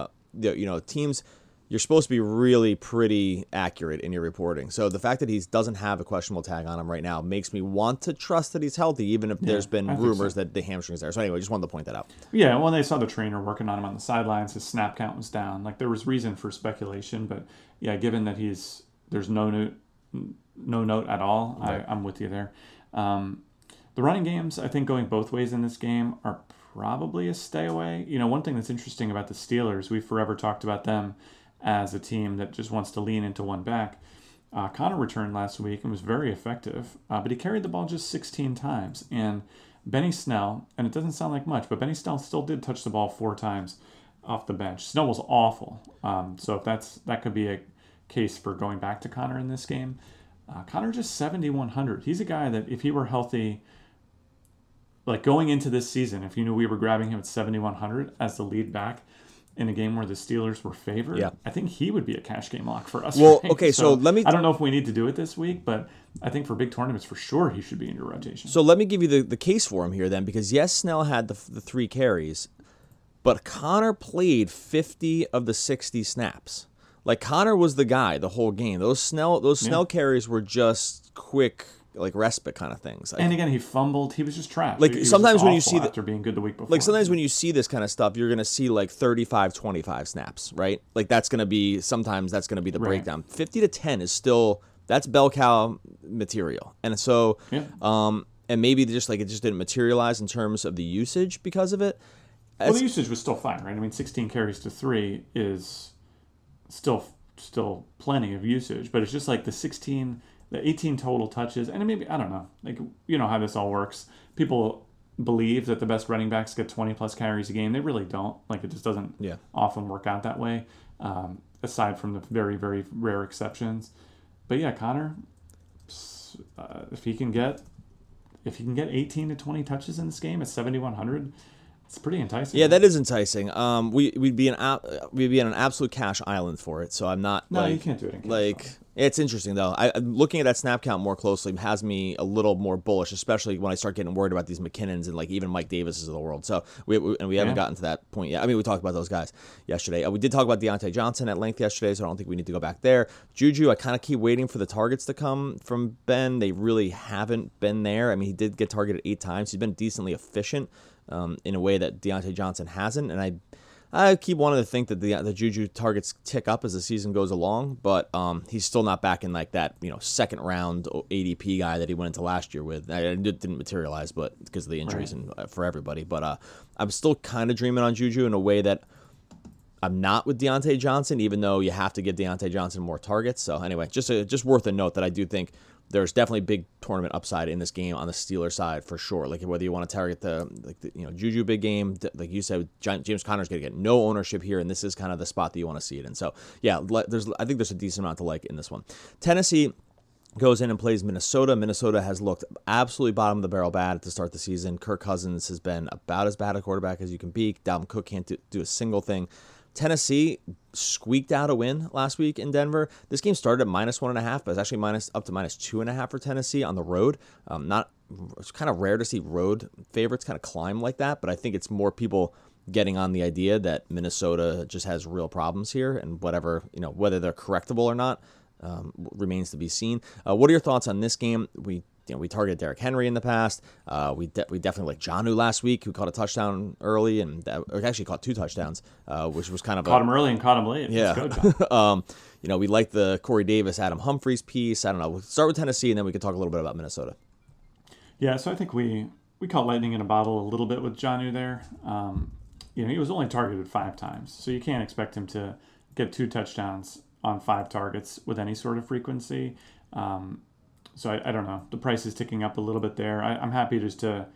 teams. You're supposed to be really pretty accurate in your reporting. So the fact that he doesn't have a questionable tag on him right now makes me want to trust that he's healthy, even if there's been rumors that the hamstring's there. So anyway, just wanted to point that out. Yeah, well, they saw the trainer working on him on the sidelines. His snap count was down. Like, there was reason for speculation, but yeah, given that there's no note at all, right. I'm with you there. The running games, I think, going both ways in this game are probably a stay away. One thing that's interesting about the Steelers, we've forever talked about them as a team that just wants to lean into one back. Connor returned last week and was very effective, but he carried the ball just 16 times. And Benny Snell, and it doesn't sound like much, but Benny Snell still did touch the ball 4 times off the bench. Snell was awful. So if that could be a case for going back to Connor in this game. Connor just 7,100. He's a guy that if he were healthy, like going into this season, if you knew we were grabbing him at 7,100 as the lead back, in a game where the Steelers were favored, I think he would be a cash game lock for us. Well, right? okay, so let me... I don't know if we need to do it this week, but I think for big tournaments, for sure, he should be in your rotation. So let me give you the case for him here then, because yes, Snell had the 3 carries, but Connor played 50 of the 60 snaps. Like, Connor was the guy the whole game. Those Snell carries were just quick respite kind of things. And again, he fumbled. He was just trash. Like He was sometimes just when you awful see after being good the week before. like sometimes when you see this kind of stuff, you're gonna see like 35-25 snaps, right? Like that's gonna be the breakdown. 50-10 is still that's bell cow material, and so and maybe it just didn't materialize in terms of the usage because of it. Well, the usage was still fine, right? I mean, 16 carries to 3 is still plenty of usage, but it's just like the 18 total touches, and maybe, I don't know, like, you know how this all works. People believe that the best running backs get 20 plus carries a game. They really don't. Like, it just doesn't often work out that way, aside from the very, very rare exceptions. But yeah, Connor, if he can get 18 to 20 touches in this game at 7,100, it's pretty enticing. Yeah, that is enticing. We'd be on an absolute cash island for it. So I'm not. No, you can't do it in cash. It's interesting though. Looking at that snap count more closely has me a little more bullish, especially when I start getting worried about these McKinnons and like even Mike Davises of the world. So we haven't gotten to that point yet. I mean, we talked about those guys yesterday. We did talk about Deontay Johnson at length yesterday, so I don't think we need to go back there. Juju, I kind of keep waiting for the targets to come from Ben. They really haven't been there. I mean, he did get targeted 8 times. He's been decently efficient in a way that Deontay Johnson hasn't, and I keep wanting to think that the Juju targets tick up as the season goes along, but he's still not back in like that second round ADP guy that he went into last year with. It didn't materialize, but because of the injuries and for everybody. But I'm still kind of dreaming on Juju in a way that I'm not with Deontay Johnson, even though you have to give Deontay Johnson more targets. So anyway, just worth a note that I do think there's definitely big tournament upside in this game on the Steelers side for sure. Like whether you want to target the Juju big game, like you said, James Conner's going to get no ownership here, and this is kind of the spot that you want to see it in. So yeah, I think there's a decent amount to like in this one. Tennessee goes in and plays Minnesota. Minnesota has looked absolutely bottom of the barrel bad to start the season. Kirk Cousins has been about as bad a quarterback as you can be. Dalvin Cook can't do a single thing. Tennessee squeaked out a win last week in Denver. This game started at -1.5, but it's actually up to -2.5 for Tennessee on the road. It's kind of rare to see road favorites kind of climb like that, but I think it's more people getting on the idea that Minnesota just has real problems here, and whether they're correctable or not remains to be seen. What are your thoughts on this game? We targeted Derrick Henry in the past. We definitely liked Jonnu last week, who caught a touchdown early, and actually caught 2 touchdowns, which was kind of caught him early and caught him late. Yeah. Let's go, we liked the Corey Davis, Adam Humphries piece. I don't know. We'll start with Tennessee, and then we can talk a little bit about Minnesota. Yeah, so I think we caught lightning in a bottle a little bit with Jonnu there. He was only targeted 5 times, so you can't expect him to get 2 touchdowns on 5 targets with any sort of frequency. So I don't know. The price is ticking up a little bit there. I'm happy just to,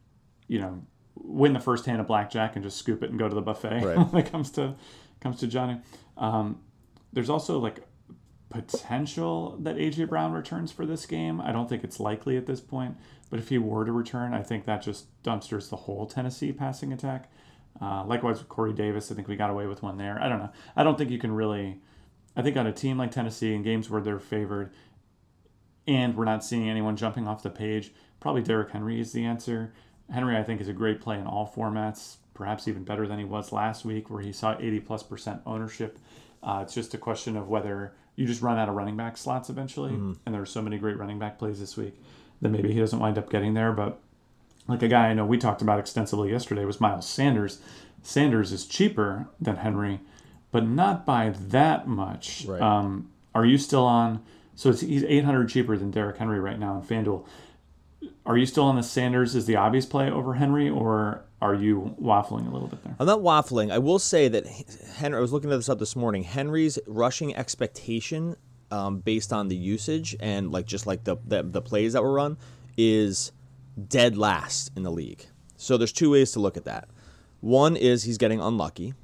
win the first hand of blackjack and just scoop it and go to the buffet when it comes to Jonnu. There's also like potential that A.J. Brown returns for this game. I don't think it's likely at this point, but if he were to return, I think that just dumpsters the whole Tennessee passing attack. Likewise with Corey Davis, I think we got away with one there. I don't know. I don't think you can really. I think on a team like Tennessee, in games where they're favored, and we're not seeing anyone jumping off the page, probably Derrick Henry is the answer. Henry, I think, is a great play in all formats, perhaps even better than he was last week, where he saw 80+% ownership. It's just a question of whether you just run out of running back slots eventually, and there are so many great running back plays this week that maybe he doesn't wind up getting there. But like a guy I know we talked about extensively yesterday was Miles Sanders. Sanders is cheaper than Henry, but not by that much. Right. Are you still on? So he's 800 cheaper than Derrick Henry right now in FanDuel. Are you still on the Sanders as the obvious play over Henry, or are you waffling a little bit there? I'm not waffling. I will say that Henry. I was looking at this up this morning. Henry's rushing expectation, based on the usage and the plays that were run, is dead last in the league. So there's 2 ways to look at that. One is he's getting unlucky.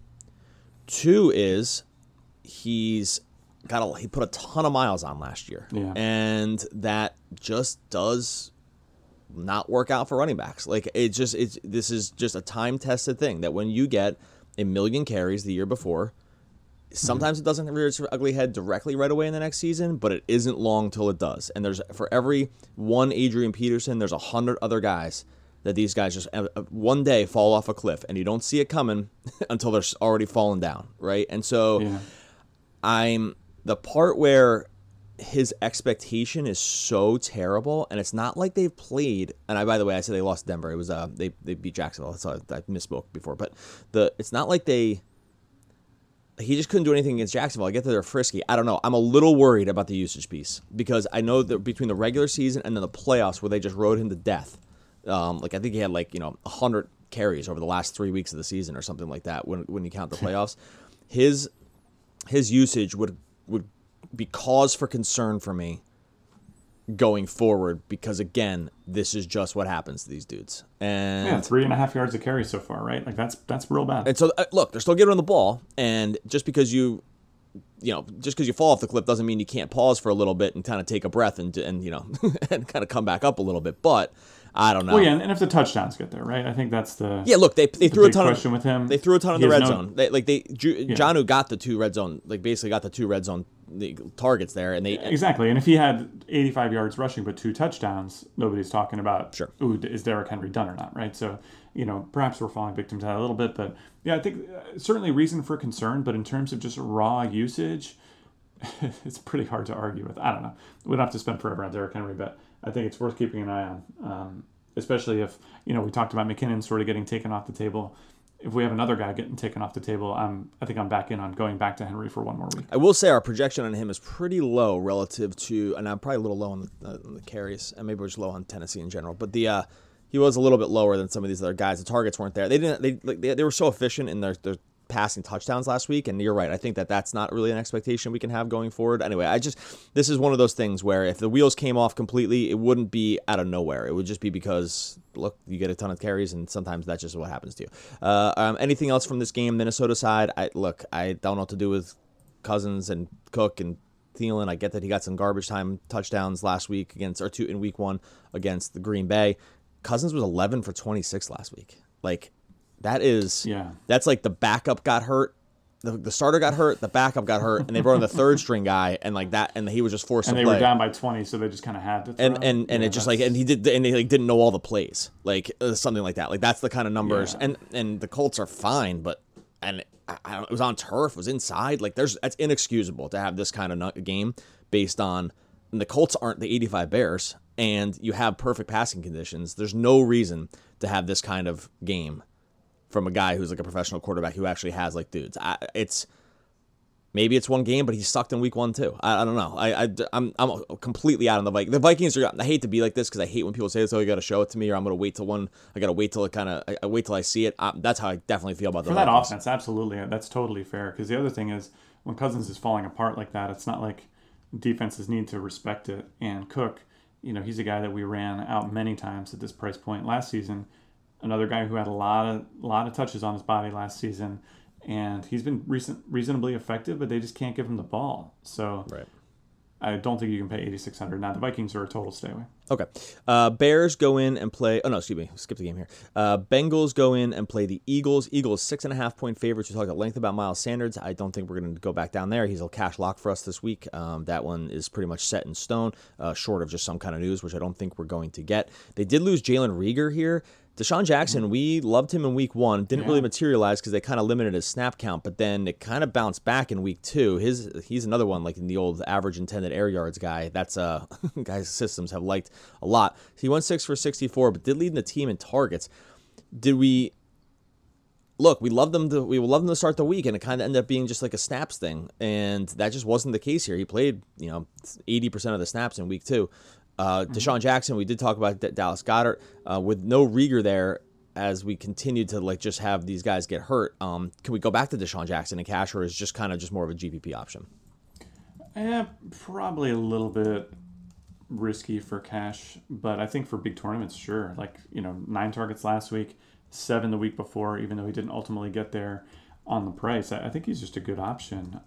2 is he put a ton of miles on last year, and that just does not work out for running backs. This is just a time-tested thing that when you get 1 million carries the year before, sometimes it doesn't rear its ugly head directly right away in the next season, but it isn't long till it does. And for every one Adrian Peterson, there's 100 other guys that these guys just one day fall off a cliff, and you don't see it coming until they're already fallen down, right? And so I'm the part where his expectation is so terrible, and it's not like they've played. And by the way, I said they lost to Denver. It was they beat Jacksonville. So I misspoke before, but it's not like he just couldn't do anything against Jacksonville. I get that they're frisky. I don't know. I'm a little worried about the usage piece because I know that between the regular season and then the playoffs where they just rode him to death. I think he had 100 carries over the last 3 weeks of the season or something like that when you count the playoffs. His usage would be cause for concern for me going forward because, again, this is just what happens to these dudes. And 3.5 yards a carry so far, right? Like that's real bad. And so, look, they're still getting on the ball, and just because you fall off the cliff doesn't mean you can't pause for a little bit and kind of take a breath and and kind of come back up a little bit. But I don't know. Well, yeah, and if the touchdowns get there, right? I think that's the look, they threw a ton question with him. They threw a ton in the red zone. Jonnu got the 2 red zone, basically got the 2 red zone targets there, and exactly. And if he had 85 yards rushing but 2 touchdowns, nobody's talking about sure. Is Derrick Henry done or not, right? So perhaps we're falling victim to that a little bit, but yeah, I think certainly reason for concern. But in terms of just raw usage, it's pretty hard to argue with. I don't know. We don't have to spend forever on Derrick Henry, but I think it's worth keeping an eye on, especially if, we talked about McKinnon sort of getting taken off the table. If we have another guy getting taken off the table, I think I'm back in on going back to Henry for one more week. I will say our projection on him is pretty low relative to, and I'm probably a little low on the carries, and maybe we're just low on Tennessee in general, but he was a little bit lower than some of these other guys. The targets weren't there. They were so efficient in their passing touchdowns last week, and you're right. I think that's not really an expectation we can have going forward. Anyway, this is one of those things where if the wheels came off completely, it wouldn't be out of nowhere. It would just be because, look, you get a ton of carries, and sometimes that's just what happens to you. Anything else from this game, Minnesota side? I don't know what to do with Cousins and Cook and Thielen. I get that he got some garbage time touchdowns last week in week 1 against the Green Bay. Cousins was 11 for 26 last week. That's like the backup got hurt, the starter got hurt, the backup got hurt, and they brought in the third string guy, and he was just forced to play. And they were down by 20, so they just kind of had to throw. And he didn't know all the plays, something like that. That's the kind of numbers. Yeah. And the Colts are fine, but it was on turf, it was inside. That's inexcusable to have this kind of game based on. And the Colts aren't the 85 Bears, and you have perfect passing conditions. There's no reason to have this kind of game from a guy who's a professional quarterback who actually has dudes. Maybe it's one game, but he sucked in week 1 too. I don't know. I'm completely out on the Vikings. The Vikings are. I hate to be like this because I hate when people say, "Oh, you got to show it to me," or "I'm going to wait till one." I got to wait till it I wait till I see it. That's how I definitely feel about the Vikings. For that offense, absolutely, that's totally fair. Because the other thing is when Cousins is falling apart like that, it's not like defenses need to respect it. And Cook, he's a guy that we ran out many times at this price point last season. Another guy who had a lot of touches on his body last season, and he's been reasonably effective, but they just can't give him the ball. So right. I don't think you can pay $8,600. Now the Vikings are a total stay away. Okay. Bears go in and play. Oh no, excuse me. Skip the game here. Bengals go in and play the Eagles. Eagles 6.5-point favorites. We talked at length about Miles Sanders. I don't think we're going to go back down there. He's a cash lock for us this week. That one is pretty much set in stone, short of just some kind of news, which I don't think we're going to get. They did lose Jalen Reagor here. Deshaun Jackson, we loved him in week 1. Didn't really materialize because they kind of limited his snap count, but then it kind of bounced back in week 2. He's another one in the old average intended air yards guy. That's guys systems have liked a lot. He went 6 for 64, but did lead the team in targets. We loved them to start the week, and it kind of ended up being just like a snaps thing, and that just wasn't the case here. He played 80% of the snaps in week 2. Deshaun Jackson, we did talk about Dallas Goedert. With no Reagor there, as we continue to just have these guys get hurt, can we go back to Deshaun Jackson and cash, or is just kind of just more of a GPP option? Probably a little bit risky for cash, but I think for big tournaments, sure. 9 targets last week, 7 the week before, even though he didn't ultimately get there on the price. I think he's just a good option.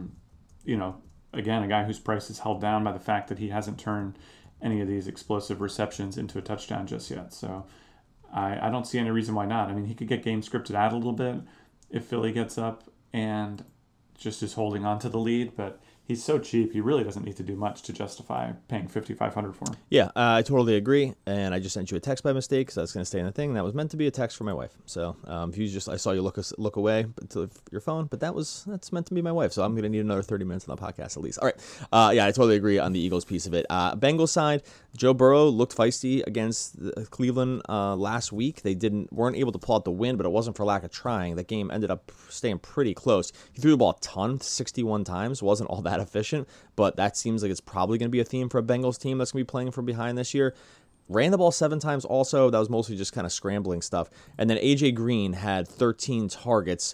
Again, a guy whose price is held down by the fact that he hasn't turned any of these explosive receptions into a touchdown just yet. So I don't see any reason why not. I mean, he could get game scripted out a little bit if Philly gets up and just is holding on to the lead, but he's so cheap. He really doesn't need to do much to justify paying $5,500 for him. Yeah, I totally agree. And I just sent you a text by mistake because I was going to stay in the thing. That was meant to be a text for my wife. So I saw you look away to your phone, but that's meant to be my wife. So I'm going to need another 30 minutes on the podcast at least. All right. Yeah, I totally agree on the Eagles piece of it. Bengals side, Joe Burrow looked feisty against Cleveland last week. They weren't able to pull out the win, but it wasn't for lack of trying. That game ended up staying pretty close. He threw the ball a ton, 61 times. Wasn't all that efficient, but that seems like it's probably going to be a theme for a Bengals team that's going to be playing from behind this year. Ran the ball 7 times also. That was mostly just kind of scrambling stuff. And then A.J. Green had 13 targets.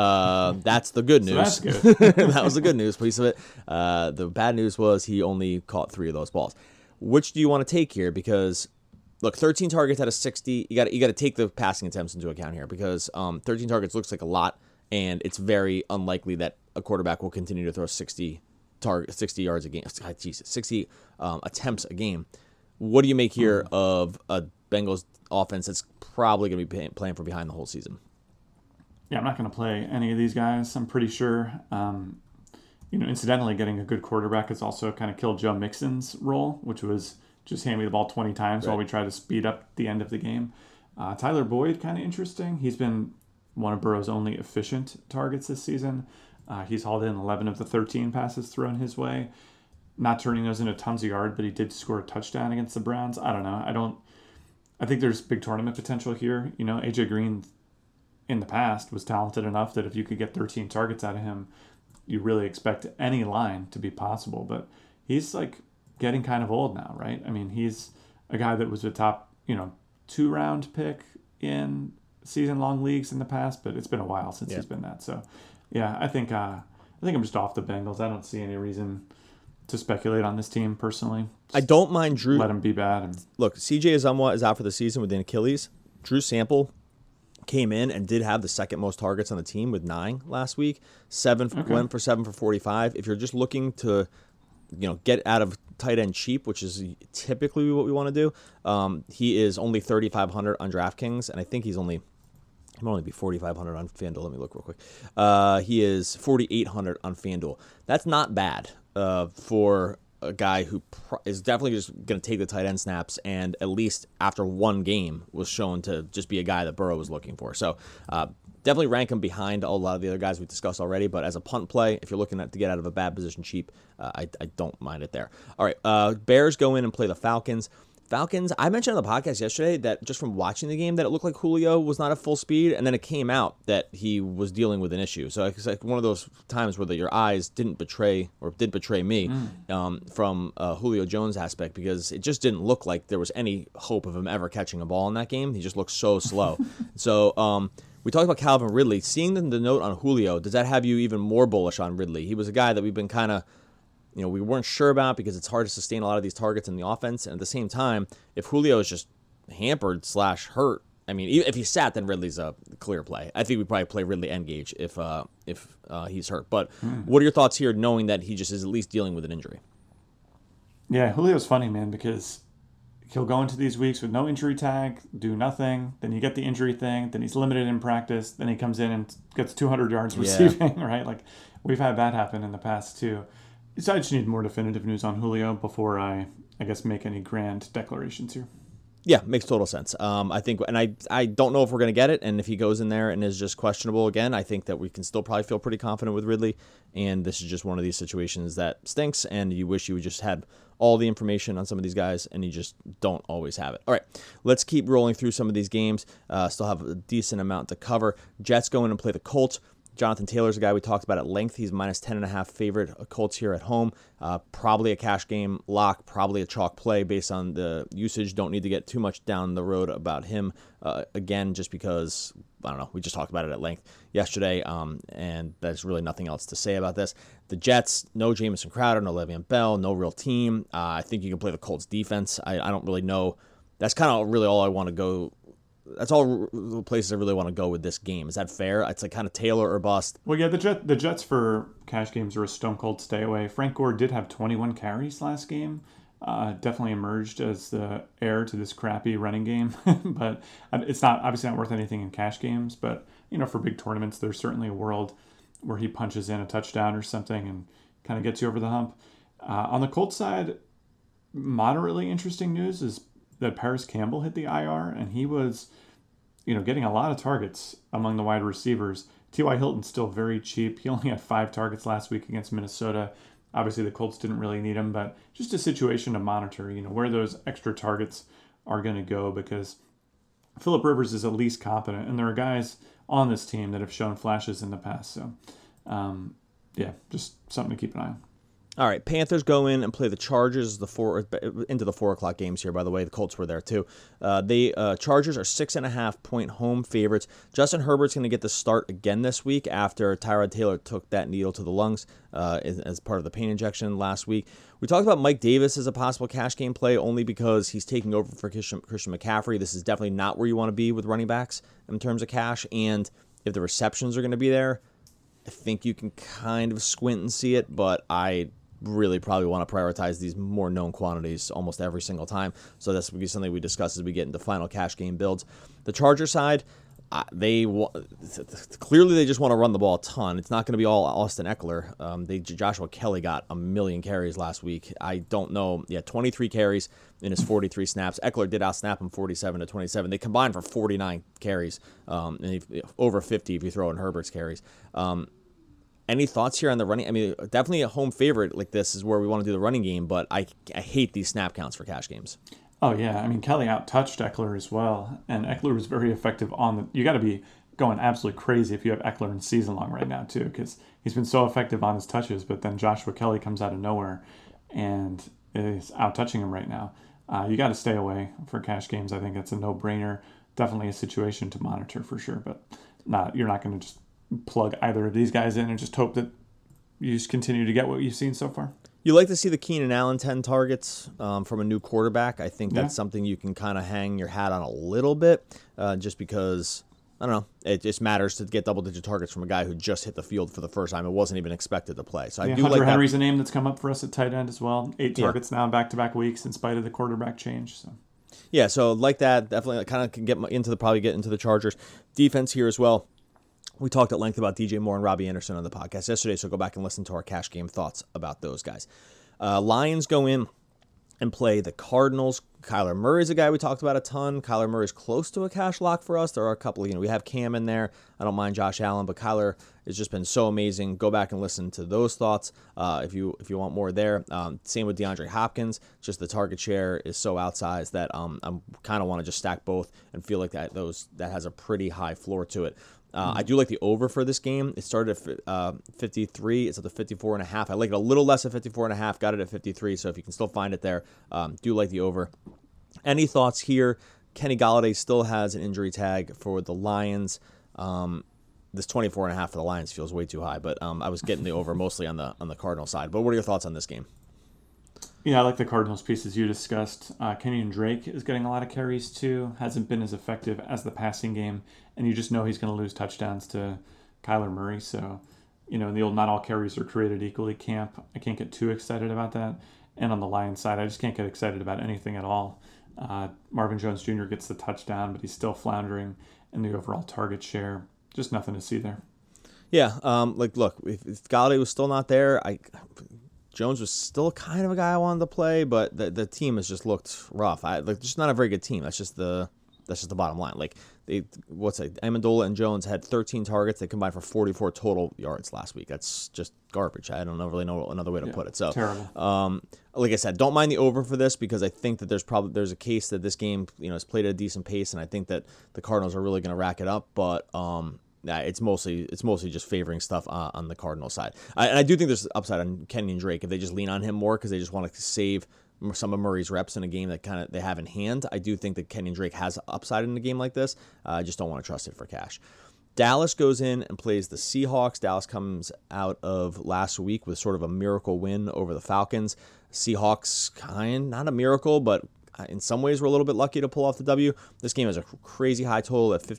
That's the good news. So that's good. That was the good news piece of it. The bad news was he only caught 3 of those balls. Which do you want to take here? Because, look, 13 targets out of 60. You got to take the passing attempts into account here because 13 targets looks like a lot, and it's very unlikely that a quarterback will continue to throw 60 yards a game. 60 attempts a game. What do you make here of a Bengals offense that's probably going to be playing from behind the whole season? Yeah, I'm not going to play any of these guys, I'm pretty sure. Incidentally, getting a good quarterback has also kind of killed Joe Mixon's role, which was just hand me the ball 20 times while we try to speed up the end of the game. Tyler Boyd, kind of interesting. He's been one of Burrow's only efficient targets this season. He's hauled in 11 of the 13 passes thrown his way. Not turning those into tons of yards, but he did score a touchdown against the Browns. I don't know. I think there's big tournament potential here. A.J. Green in the past was talented enough that if you could get 13 targets out of him, you really expect any line to be possible. But he's like getting kind of old now, right? I mean, he's a guy that was a top, 2-round pick in season-long leagues in the past, but it's been a while since he's been that. So, yeah, I think I'm just off the Bengals. I don't see any reason to speculate on this team personally. I don't mind Drew. Let him be bad. Look, CJ Uzomah is out for the season with an Achilles. Drew Sample came in and did have the second most targets on the team with 9 last week. 7 went for 7 for 45. If you're just looking to, get out of tight end cheap, which is typically what we want to do, he is only 3,500 on DraftKings, and I think he might only be 4,500 on FanDuel. Let me look real quick. He is 4,800 on FanDuel. That's not bad for a guy who is definitely just going to take the tight end snaps and at least after one game was shown to just be a guy that Burrow was looking for. So definitely rank him behind a lot of the other guys we've discussed already, but as a punt play, if you're looking to get out of a bad position cheap, I don't mind it there. All right, Bears go in and play the Falcons. I mentioned on the podcast yesterday that just from watching the game that it looked like Julio was not at full speed, and then it came out that he was dealing with an issue. So it's like one of those times where your eyes did betray me from Julio Jones' aspect, because it just didn't look like there was any hope of him ever catching a ball in that game. He just looked so slow. So we talked about Calvin Ridley. Seeing the note on Julio, does that have you even more bullish on Ridley? He was a guy that we've been kind of we weren't sure about because it's hard to sustain a lot of these targets in the offense. And at the same time, if Julio is just hampered / hurt, I mean, if he sat, then Ridley's a clear play. I think we'd probably play Ridley and Gage if he's hurt. But what are your thoughts here, knowing that he just is at least dealing with an injury? Yeah, Julio's funny, man, because he'll go into these weeks with no injury tag, do nothing. Then you get the injury thing. Then he's limited in practice. Then he comes in and gets 200 yards receiving, right? Like, we've had that happen in the past, too. So I just need more definitive news on Julio before I guess, make any grand declarations here. Yeah, makes total sense. I think, and I don't know if we're going to get it, and if he goes in there and is just questionable again, I think that we can still probably feel pretty confident with Ridley, and this is just one of these situations that stinks, and you wish you would just had all the information on some of these guys, and you just don't always have it. All right, let's keep rolling through some of these games. Still have a decent amount to cover. Jets go in and play the Colts. Jonathan Taylor's a guy we talked about at length. He's minus 10.5 favorite. Colts here at home. Probably a cash game lock, probably a chalk play based on the usage. Don't need to get too much down the road about him. Again, just because, I don't know, we just talked about it at length yesterday, and there's really nothing else to say about this. The Jets, no Jamison Crowder, no Le'Veon Bell, no real team. I think you can play the Colts defense. I don't really know. That's kind of really all I want to go. That's all the places I really want to go with this game. Is that fair? It's like kind of Taylor or bust. Well, yeah, the Jets for cash games are a stone cold stay away. Frank Gore did have 21 carries last game. Definitely emerged as the heir to this crappy running game. But it's obviously not worth anything in cash games. But, for big tournaments, there's certainly a world where he punches in a touchdown or something and kind of gets you over the hump. On the Colts side, moderately interesting news is that Paris Campbell hit the IR, and he was, getting a lot of targets among the wide receivers. T.Y. Hilton's still very cheap. He only had 5 targets last week against Minnesota. Obviously, the Colts didn't really need him, but just a situation to monitor, where those extra targets are going to go, because Phillip Rivers is at least competent, and there are guys on this team that have shown flashes in the past. So, just something to keep an eye on. All right, Panthers go in and play the Chargers into the 4 o'clock games here, by the way. The Colts were there, too. Chargers are 6.5-point home favorites. Justin Herbert's going to get the start again this week after Tyrod Taylor took that needle to the lungs as part of the pain injection last week. We talked about Mike Davis as a possible cash game play only because he's taking over for Christian McCaffrey. This is definitely not where you want to be with running backs in terms of cash, and if the receptions are going to be there, I think you can kind of squint and see it, but I really probably want to prioritize these more known quantities almost every single time. So this will be something we discuss as we get into final cash game builds. The Charger side, clearly they just want to run the ball a ton. It's not going to be all Austin Eckler. Joshua Kelly got 1 million carries last week. I don't know. 23 carries in his 43 snaps. Eckler did outsnap him 47-27. They combined for 49 carries, and over 50 if you throw in Herbert's carries. Any thoughts here on the running? I mean, definitely a home favorite like this is where we want to do the running game, but I hate these snap counts for cash games. Oh, yeah. I mean, Kelly out-touched Eckler as well, and Eckler was very effective you got to be going absolutely crazy if you have Eckler in season long right now, too, because he's been so effective on his touches, but then Joshua Kelly comes out of nowhere and is out-touching him right now. You got to stay away for cash games. I think it's a no-brainer. Definitely a situation to monitor for sure, but you're not going to just plug either of these guys in and just hope that you just continue to get what you've seen so far. You like to see the Keenan Allen 10 targets from a new quarterback. I think that's something you can kind of hang your hat on a little bit just because, I don't know, it just matters to get double-digit targets from a guy who just hit the field for the first time. It wasn't even expected to play. So I do Hunter like Henry's a name that's come up for us at tight end as well. 8 targets now in back-to-back weeks in spite of the quarterback change. So. Yeah, so like that, definitely kind of can get into the Chargers. Defense here as well. We talked at length about DJ Moore and Robbie Anderson on the podcast yesterday, so go back and listen to our cash game thoughts about those guys. Lions go in and play the Cardinals. Kyler Murray's a guy we talked about a ton. Kyler Murray's close to a cash lock for us. There are a couple, we have Cam in there. I don't mind Josh Allen, but Kyler has just been so amazing. Go back and listen to those thoughts if you want more there. Same with DeAndre Hopkins. Just the target share is so outsized that I kind of want to just stack both and feel like that has a pretty high floor to it. I do like the over for this game. It started at 53. It's up to 54.5. I like it a little less at 54.5. Got it at 53. So if you can still find it there, do like the over. Any thoughts here? Kenny Golladay still has an injury tag for the Lions. This 24.5 for the Lions feels way too high, but I was getting the over mostly on the Cardinal side. But what are your thoughts on this game? Yeah, I like the Cardinals pieces you discussed. Kenyon Drake is getting a lot of carries too. Hasn't been as effective as the passing game, and you just know he's going to lose touchdowns to Kyler Murray. So, in the old not all carries are created equally camp, I can't get too excited about that. And on the Lions side, I just can't get excited about anything at all. Marvin Jones Jr. gets the touchdown, but he's still floundering in the overall target share. Just nothing to see there. Yeah, look, if Golladay was still not there, Jones was still kind of a guy I wanted to play, but the team has just looked rough. Just not a very good team. That's just the bottom line. Amendola and Jones had 13 targets. They combined for 44 total yards last week. That's just garbage. I don't really know another way to put it. So terrible. Like I said, don't mind the over for this because I think that there's a case that this game is played at a decent pace, and I think that the Cardinals are really going to rack it up. But it's mostly just favoring stuff on the Cardinal side. And I do think there's upside on Kenyon Drake if they just lean on him more because they just want to save some of Murray's reps in a game that kind of they have in hand. I do think that Kenyon Drake has upside in a game like this. I just don't want to trust it for cash. Dallas goes in and plays the Seahawks. Dallas comes out of last week with sort of a miracle win over the Falcons. Seahawks, not a miracle, but in some ways we're a little bit lucky to pull off the W. This game has a crazy high total at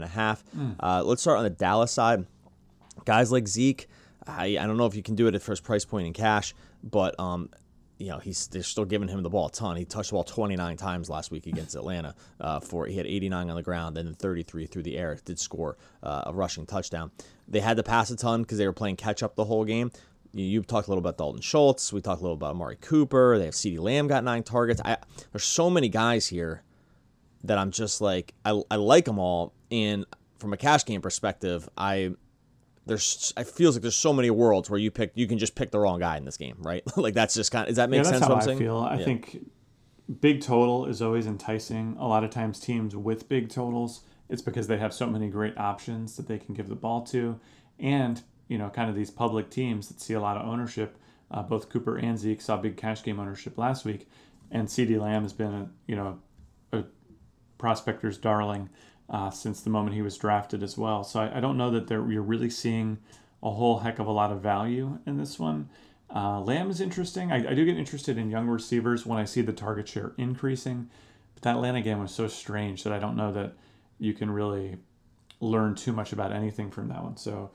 55.5. Let's start on the Dallas side. Guys like Zeke, I don't know if you can do it at first price point in cash, but they're still giving him the ball a ton. He touched the ball 29 times last week against Atlanta. He had 89 on the ground and then 33 through the air. Did score a rushing touchdown. They had to pass a ton because they were playing catch up the whole game. You talked a little about Dalton Schultz. We talked a little about Amari Cooper. They have CeeDee Lamb got 9 targets. There's so many guys here that I'm just like, I like them all. And from a cash game perspective, it feels like there's so many worlds where you can just pick the wrong guy in this game, right? Like that's just kind of, does that make sense? That's how what I'm saying? I feel. I think big total is always enticing. A lot of times teams with big totals, it's because they have so many great options that they can give the ball to. And, kind of these public teams that see a lot of ownership, both Cooper and Zeke saw big cash game ownership last week. And CeeDee Lamb has been a prospector's darling since the moment he was drafted as well. So I don't know that you're really seeing a whole heck of a lot of value in this one. Lamb is interesting. I do get interested in young receivers when I see the target share increasing. But that Atlanta game was so strange that I don't know that you can really learn too much about anything from that one. So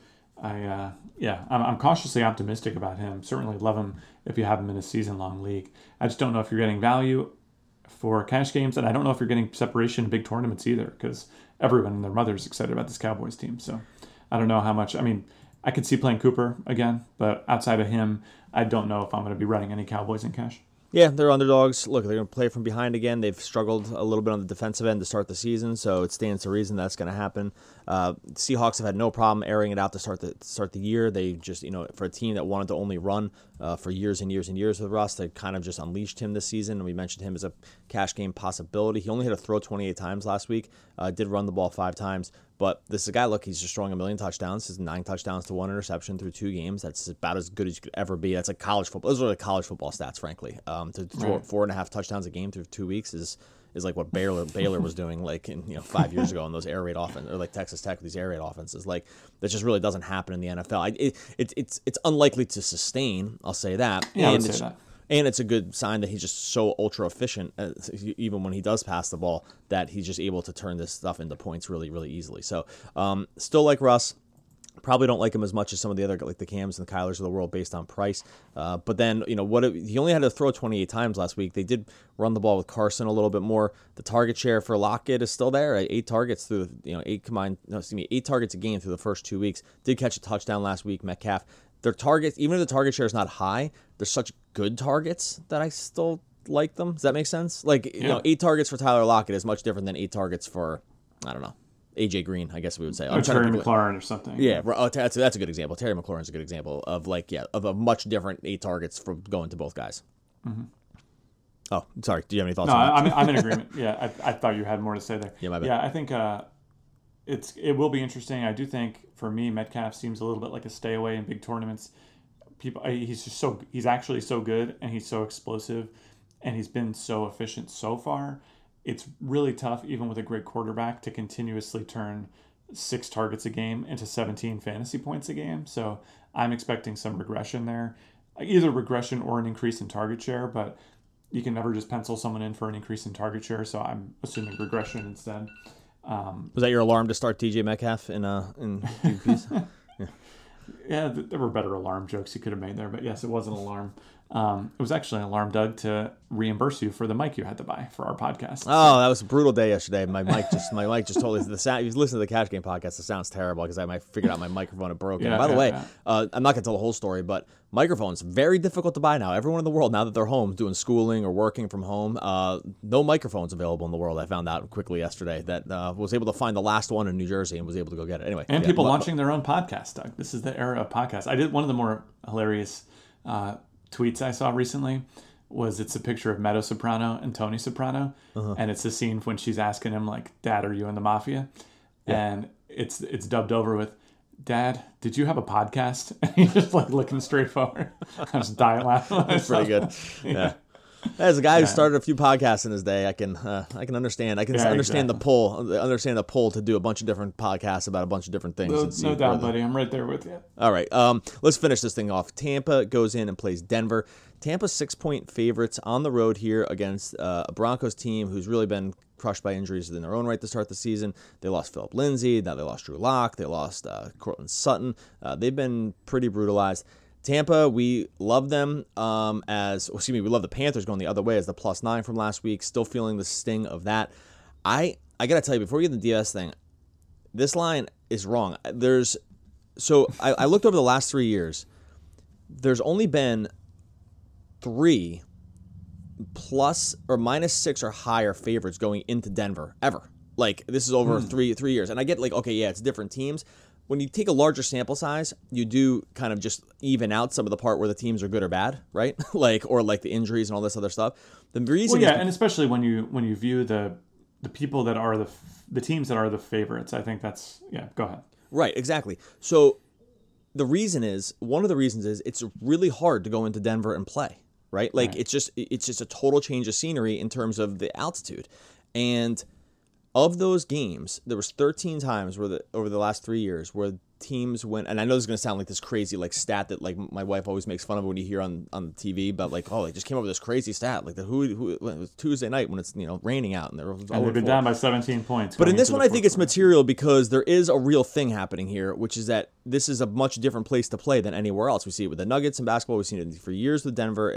I'm cautiously optimistic about him. Certainly love him if you have him in a season-long league. I just don't know if you're getting value for cash games, and I don't know if you're getting separation in big tournaments either, because everyone and their mother is excited about this Cowboys team. So I don't know how much. I mean, I could see playing Cooper again, but outside of him, I don't know if I'm going to be running any Cowboys in cash. Yeah, they're underdogs. Look, they're going to play from behind again. They've struggled a little bit on the defensive end to start the season, so it stands to reason that's going to happen. Seahawks have had no problem airing it out to start the year. They just, for a team that wanted to only run for years and years and years with Russ, they kind of just unleashed him this season, and we mentioned him as a cash game possibility. He only had to throw 28 times last week, did run the ball 5 times, but this is a guy, look, he's just throwing 1 million touchdowns. He's 9 touchdowns to 1 interception through 2 games. That's about as good as you could ever be. That's like college football. Those are like college football stats, frankly. To throw 4.5 touchdowns a game through 2 weeks is like what Baylor was doing like in 5 years ago in those air raid offense, or like Texas Tech with these air raid offenses. Like that just really doesn't happen in the NFL. It's unlikely to sustain. I'll say that. Yeah, I would say that. And it's a good sign that he's just so ultra efficient, even when he does pass the ball, that he's just able to turn this stuff into points really, really easily. So still like Russ. Probably don't like him as much as some of the other, like the Cams and the Kylers of the world, based on price. But then, he only had to throw 28 times last week. They did run the ball with Carson a little bit more. The target share for Lockett is still there at 8 targets through, 8 targets a game through the first 2 weeks. Did catch a touchdown last week. Metcalf. Their targets, even if the target share is not high, they're such good targets that I still like them. Does that make sense? 8 targets for Tyler Lockett is much different than 8 targets for, I don't know, AJ Green, I guess we would say. Or Terry McLaurin or something. Yeah, that's a good example. Terry McLaurin's a good example of of a much different 8 targets from going to both guys. Mm-hmm. Oh, sorry. Do you have any thoughts on that? I'm in agreement. Yeah, I thought you had more to say there. Yeah, my bad. Yeah, I think it will be interesting. I do think, for me, Metcalf seems a little bit like a stay away in big tournaments. He's actually so good, and he's so explosive, and he's been so efficient so far. It's really tough, even with a great quarterback, to continuously turn 6 targets a game into 17 fantasy points a game. So I'm expecting some regression there, either regression or an increase in target share, but you can never just pencil someone in for an increase in target share. So I'm assuming regression instead. Was that your alarm to start TJ Metcalf in PPs? Yeah, there were better alarm jokes you could have made there, but yes, it was an alarm. It was actually an alarm, Doug, to reimburse you for the mic you had to buy for our podcast. Oh, that was a brutal day yesterday. My mic just totally, the sound. If you listen to the Cash Game podcast, it sounds terrible because I figured out my microphone had broken. By the way, I'm not gonna tell the whole story, but microphones very difficult to buy now. Everyone in the world, now that they're home doing schooling or working from home, no microphones available in the world. I found out quickly yesterday that was able to find the last one in New Jersey and was able to go get it. Anyway, and people launching their own podcast, Doug. This is the era of podcasts. I did one of the more hilarious tweets I saw recently was it's a picture of Meadow Soprano and Tony Soprano, and it's a scene when she's asking him like, "Dad, are you in the mafia?" Yeah. And it's dubbed over with, "Dad, did you have a podcast?" And he's just like looking straight forward. I was dying laughing. That's pretty good. Yeah. As a guy who started a few podcasts in his day, I can understand. I can understand the pull to do a bunch of different podcasts about a bunch of different things. No doubt, buddy. I'm right there with you. All right. Let's finish this thing off. Tampa goes in and plays Denver. Tampa's 6-point favorites on the road here against a Broncos team who's really been crushed by injuries in their own right to start the season. They lost Phillip Lindsay. Now they lost Drew Lock. They lost Cortland Sutton. They've been pretty brutalized. Tampa, we love them we love the Panthers going the other way as the +9 from last week. Still feeling the sting of that. I got to tell you, before we get to the DS thing, this line is wrong. I looked over the last 3 years. there's only been 3 plus or -6 or higher favorites going into Denver ever. Like, this is over 3 years. And I get like, okay, yeah, it's different teams. When you take a larger sample size, you do kind of just even out some of the part where the teams are good or bad, right? or the injuries and all this other stuff. The reason and especially when you view the people that are the teams that are the favorites, I think that's, go ahead. Right, exactly. So one of the reasons is it's really hard to go into Denver and play, right? Like, right. It's just a total change of scenery in terms of the altitude. And of those games, there was 13 times over the last 3 years where teams went, and I know this is going to sound like this crazy like stat that like my wife always makes fun of when you hear on the TV, but like, oh, they just came up with this crazy stat, like it was Tuesday night when it's raining out and they've been down by 17 points. But in this one, I think it's material because there is a real thing happening here, which is that this is a much different place to play than anywhere else. We see it with the Nuggets in basketball. We've seen it for years with Denver,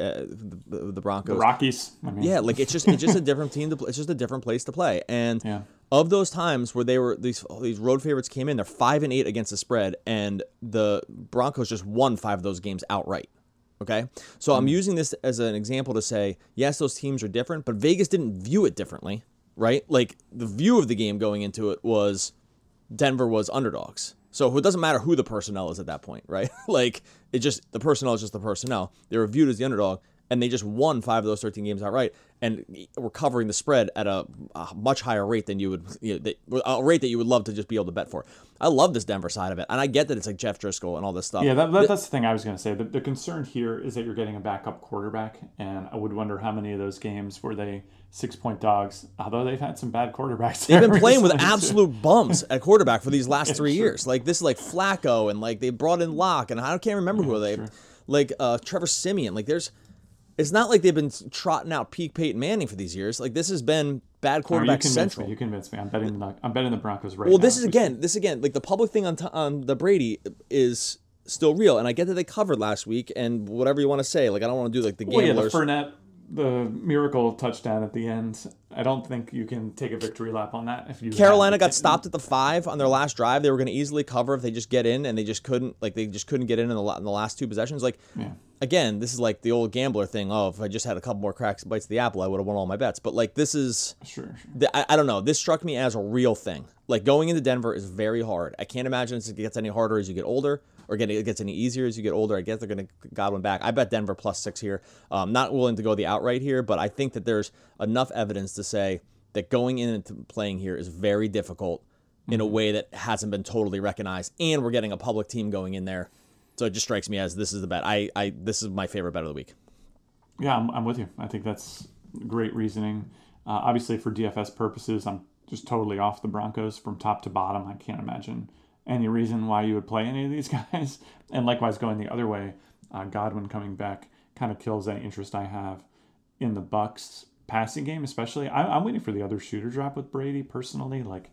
the Broncos, the Rockies. Yeah, like it's just a different team. It's just a different place to play. And of those times where they were these road favorites came in, they're 5-8 against the spread, and the Broncos just won 5 of those games outright. Okay, so I'm using this as an example to say, yes, those teams are different, but Vegas didn't view it differently, right? Like, the view of the game going into it was Denver was underdogs. So it doesn't matter who the personnel is at that point, right? Like, the personnel is just the personnel. They were viewed as the underdog, and they just won 5 of those 13 games outright, and were covering the spread at a much higher rate than you would, a rate that you would love to just be able to bet for. I love this Denver side of it, and I get that it's like Jeff Driscoll and all this stuff. Yeah, that's the thing I was going to say. The concern here is that you're getting a backup quarterback, and I would wonder how many of those games were they 6-point dogs, although they've had some bad quarterbacks. They've been playing with absolute bums at quarterback for these last 3 years. Like, this is like Flacco, and like they brought in Locke, and I can't remember who they, like Trevor Siemian. Like, it's not like they've been trotting out peak Peyton Manning for these years. Like, this has been bad quarterback central. You convinced me. I'm betting the Broncos right now. Well, this again, like the public thing on the Brady is still real, and I get that they covered last week, and whatever you want to say, like I don't want to do like the gamblers. The Fournette, the miracle touchdown at the end. I don't think you can take a victory lap on that. If you Carolina got stopped at the 5 on their last drive, they were going to easily cover if they just get in, and they just couldn't. Like, they just couldn't get in the last 2 possessions. Like. Yeah. Again, this is like the old gambler thing. Oh, if I just had a couple more bites of the apple, I would have won all my bets. But like, this is, sure. I don't know. This struck me as a real thing. Like, going into Denver is very hard. I can't imagine it gets any harder as you get older, or it gets any easier as you get older. I guess they're going to Godwin back. I bet Denver +6 here. Not willing to go the outright here, but I think that there's enough evidence to say that going in and playing here is very difficult in a way that hasn't been totally recognized. And we're getting a public team going in there. So it just strikes me as this is the bet. This is my favorite bet of the week. Yeah, I'm with you. I think that's great reasoning. Obviously, for DFS purposes, I'm just totally off the Broncos from top to bottom. I can't imagine any reason why you would play any of these guys. And likewise, going the other way, Godwin coming back kind of kills any interest I have in the Bucs passing game, especially. I'm waiting for the other shooter drop with Brady personally. Like,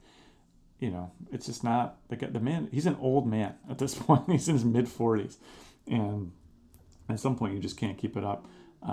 it's just not the man. He's an old man at this point. He's in his mid-40s, and at some point you just can't keep it up.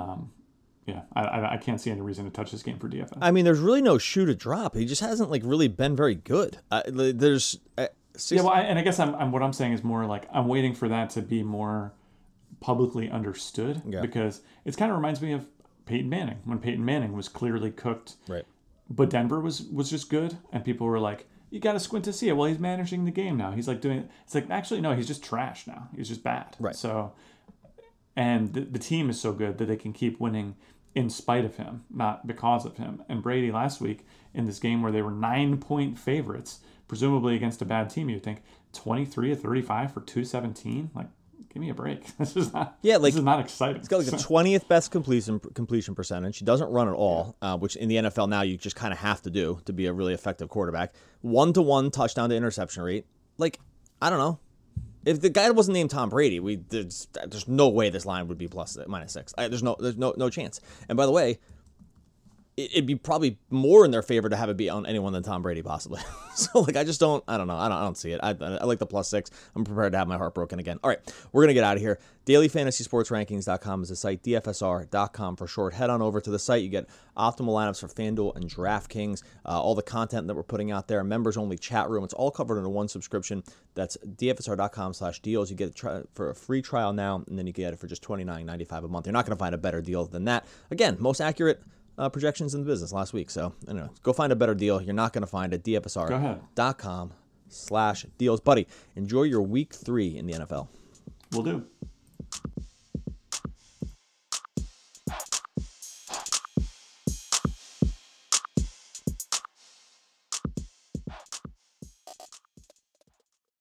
I can't see any reason to touch this game for DFS. I mean, there's really no shoe to drop. He just hasn't like really been very good. There's and I guess what I'm saying is more like I'm waiting for that to be more publicly understood because it kind of reminds me of Peyton Manning when Peyton Manning was clearly cooked, right? But Denver was just good, and people were like, you got to squint to see it. Well, he's managing the game now. He's like doing it. It's like, actually, no, he's just trash now. He's just bad. Right. So, and the team is so good that they can keep winning in spite of him, not because of him. And Brady last week in this game where they were 9-point favorites, presumably against a bad team, you'd think 23 of 35 for 217. Like, give me a break. This is not. Yeah, like, this is not exciting. He's got like the 20th best completion percentage. He doesn't run at all, which in the NFL now you just kind of have to do to be a really effective quarterback. 1-to-1 touchdown to interception rate. Like, I don't know. If the guy wasn't named Tom Brady, there's no way this line would be +6. There's no chance. And by the way, it'd be probably more in their favor to have it be on anyone than Tom Brady, possibly. So, like, I don't know. I don't see it. I like the +6. I'm prepared to have my heart broken again. All right, we're going to get out of here. DailyFantasySportsRankings.com is the site, DFSR.com for short. Head on over to the site. You get optimal lineups for FanDuel and DraftKings, all the content that we're putting out there, members-only chat room. It's all covered under one subscription. That's DFSR.com/deals. You get it for a free trial now, and then you get it for just $29.95 a month. You're not going to find a better deal than that. Again, most accurate projections in the business last week. So, anyway, go find a better deal. You're not going to find it. DFSR.com/deals. Buddy, enjoy your week 3 in the NFL. Will do.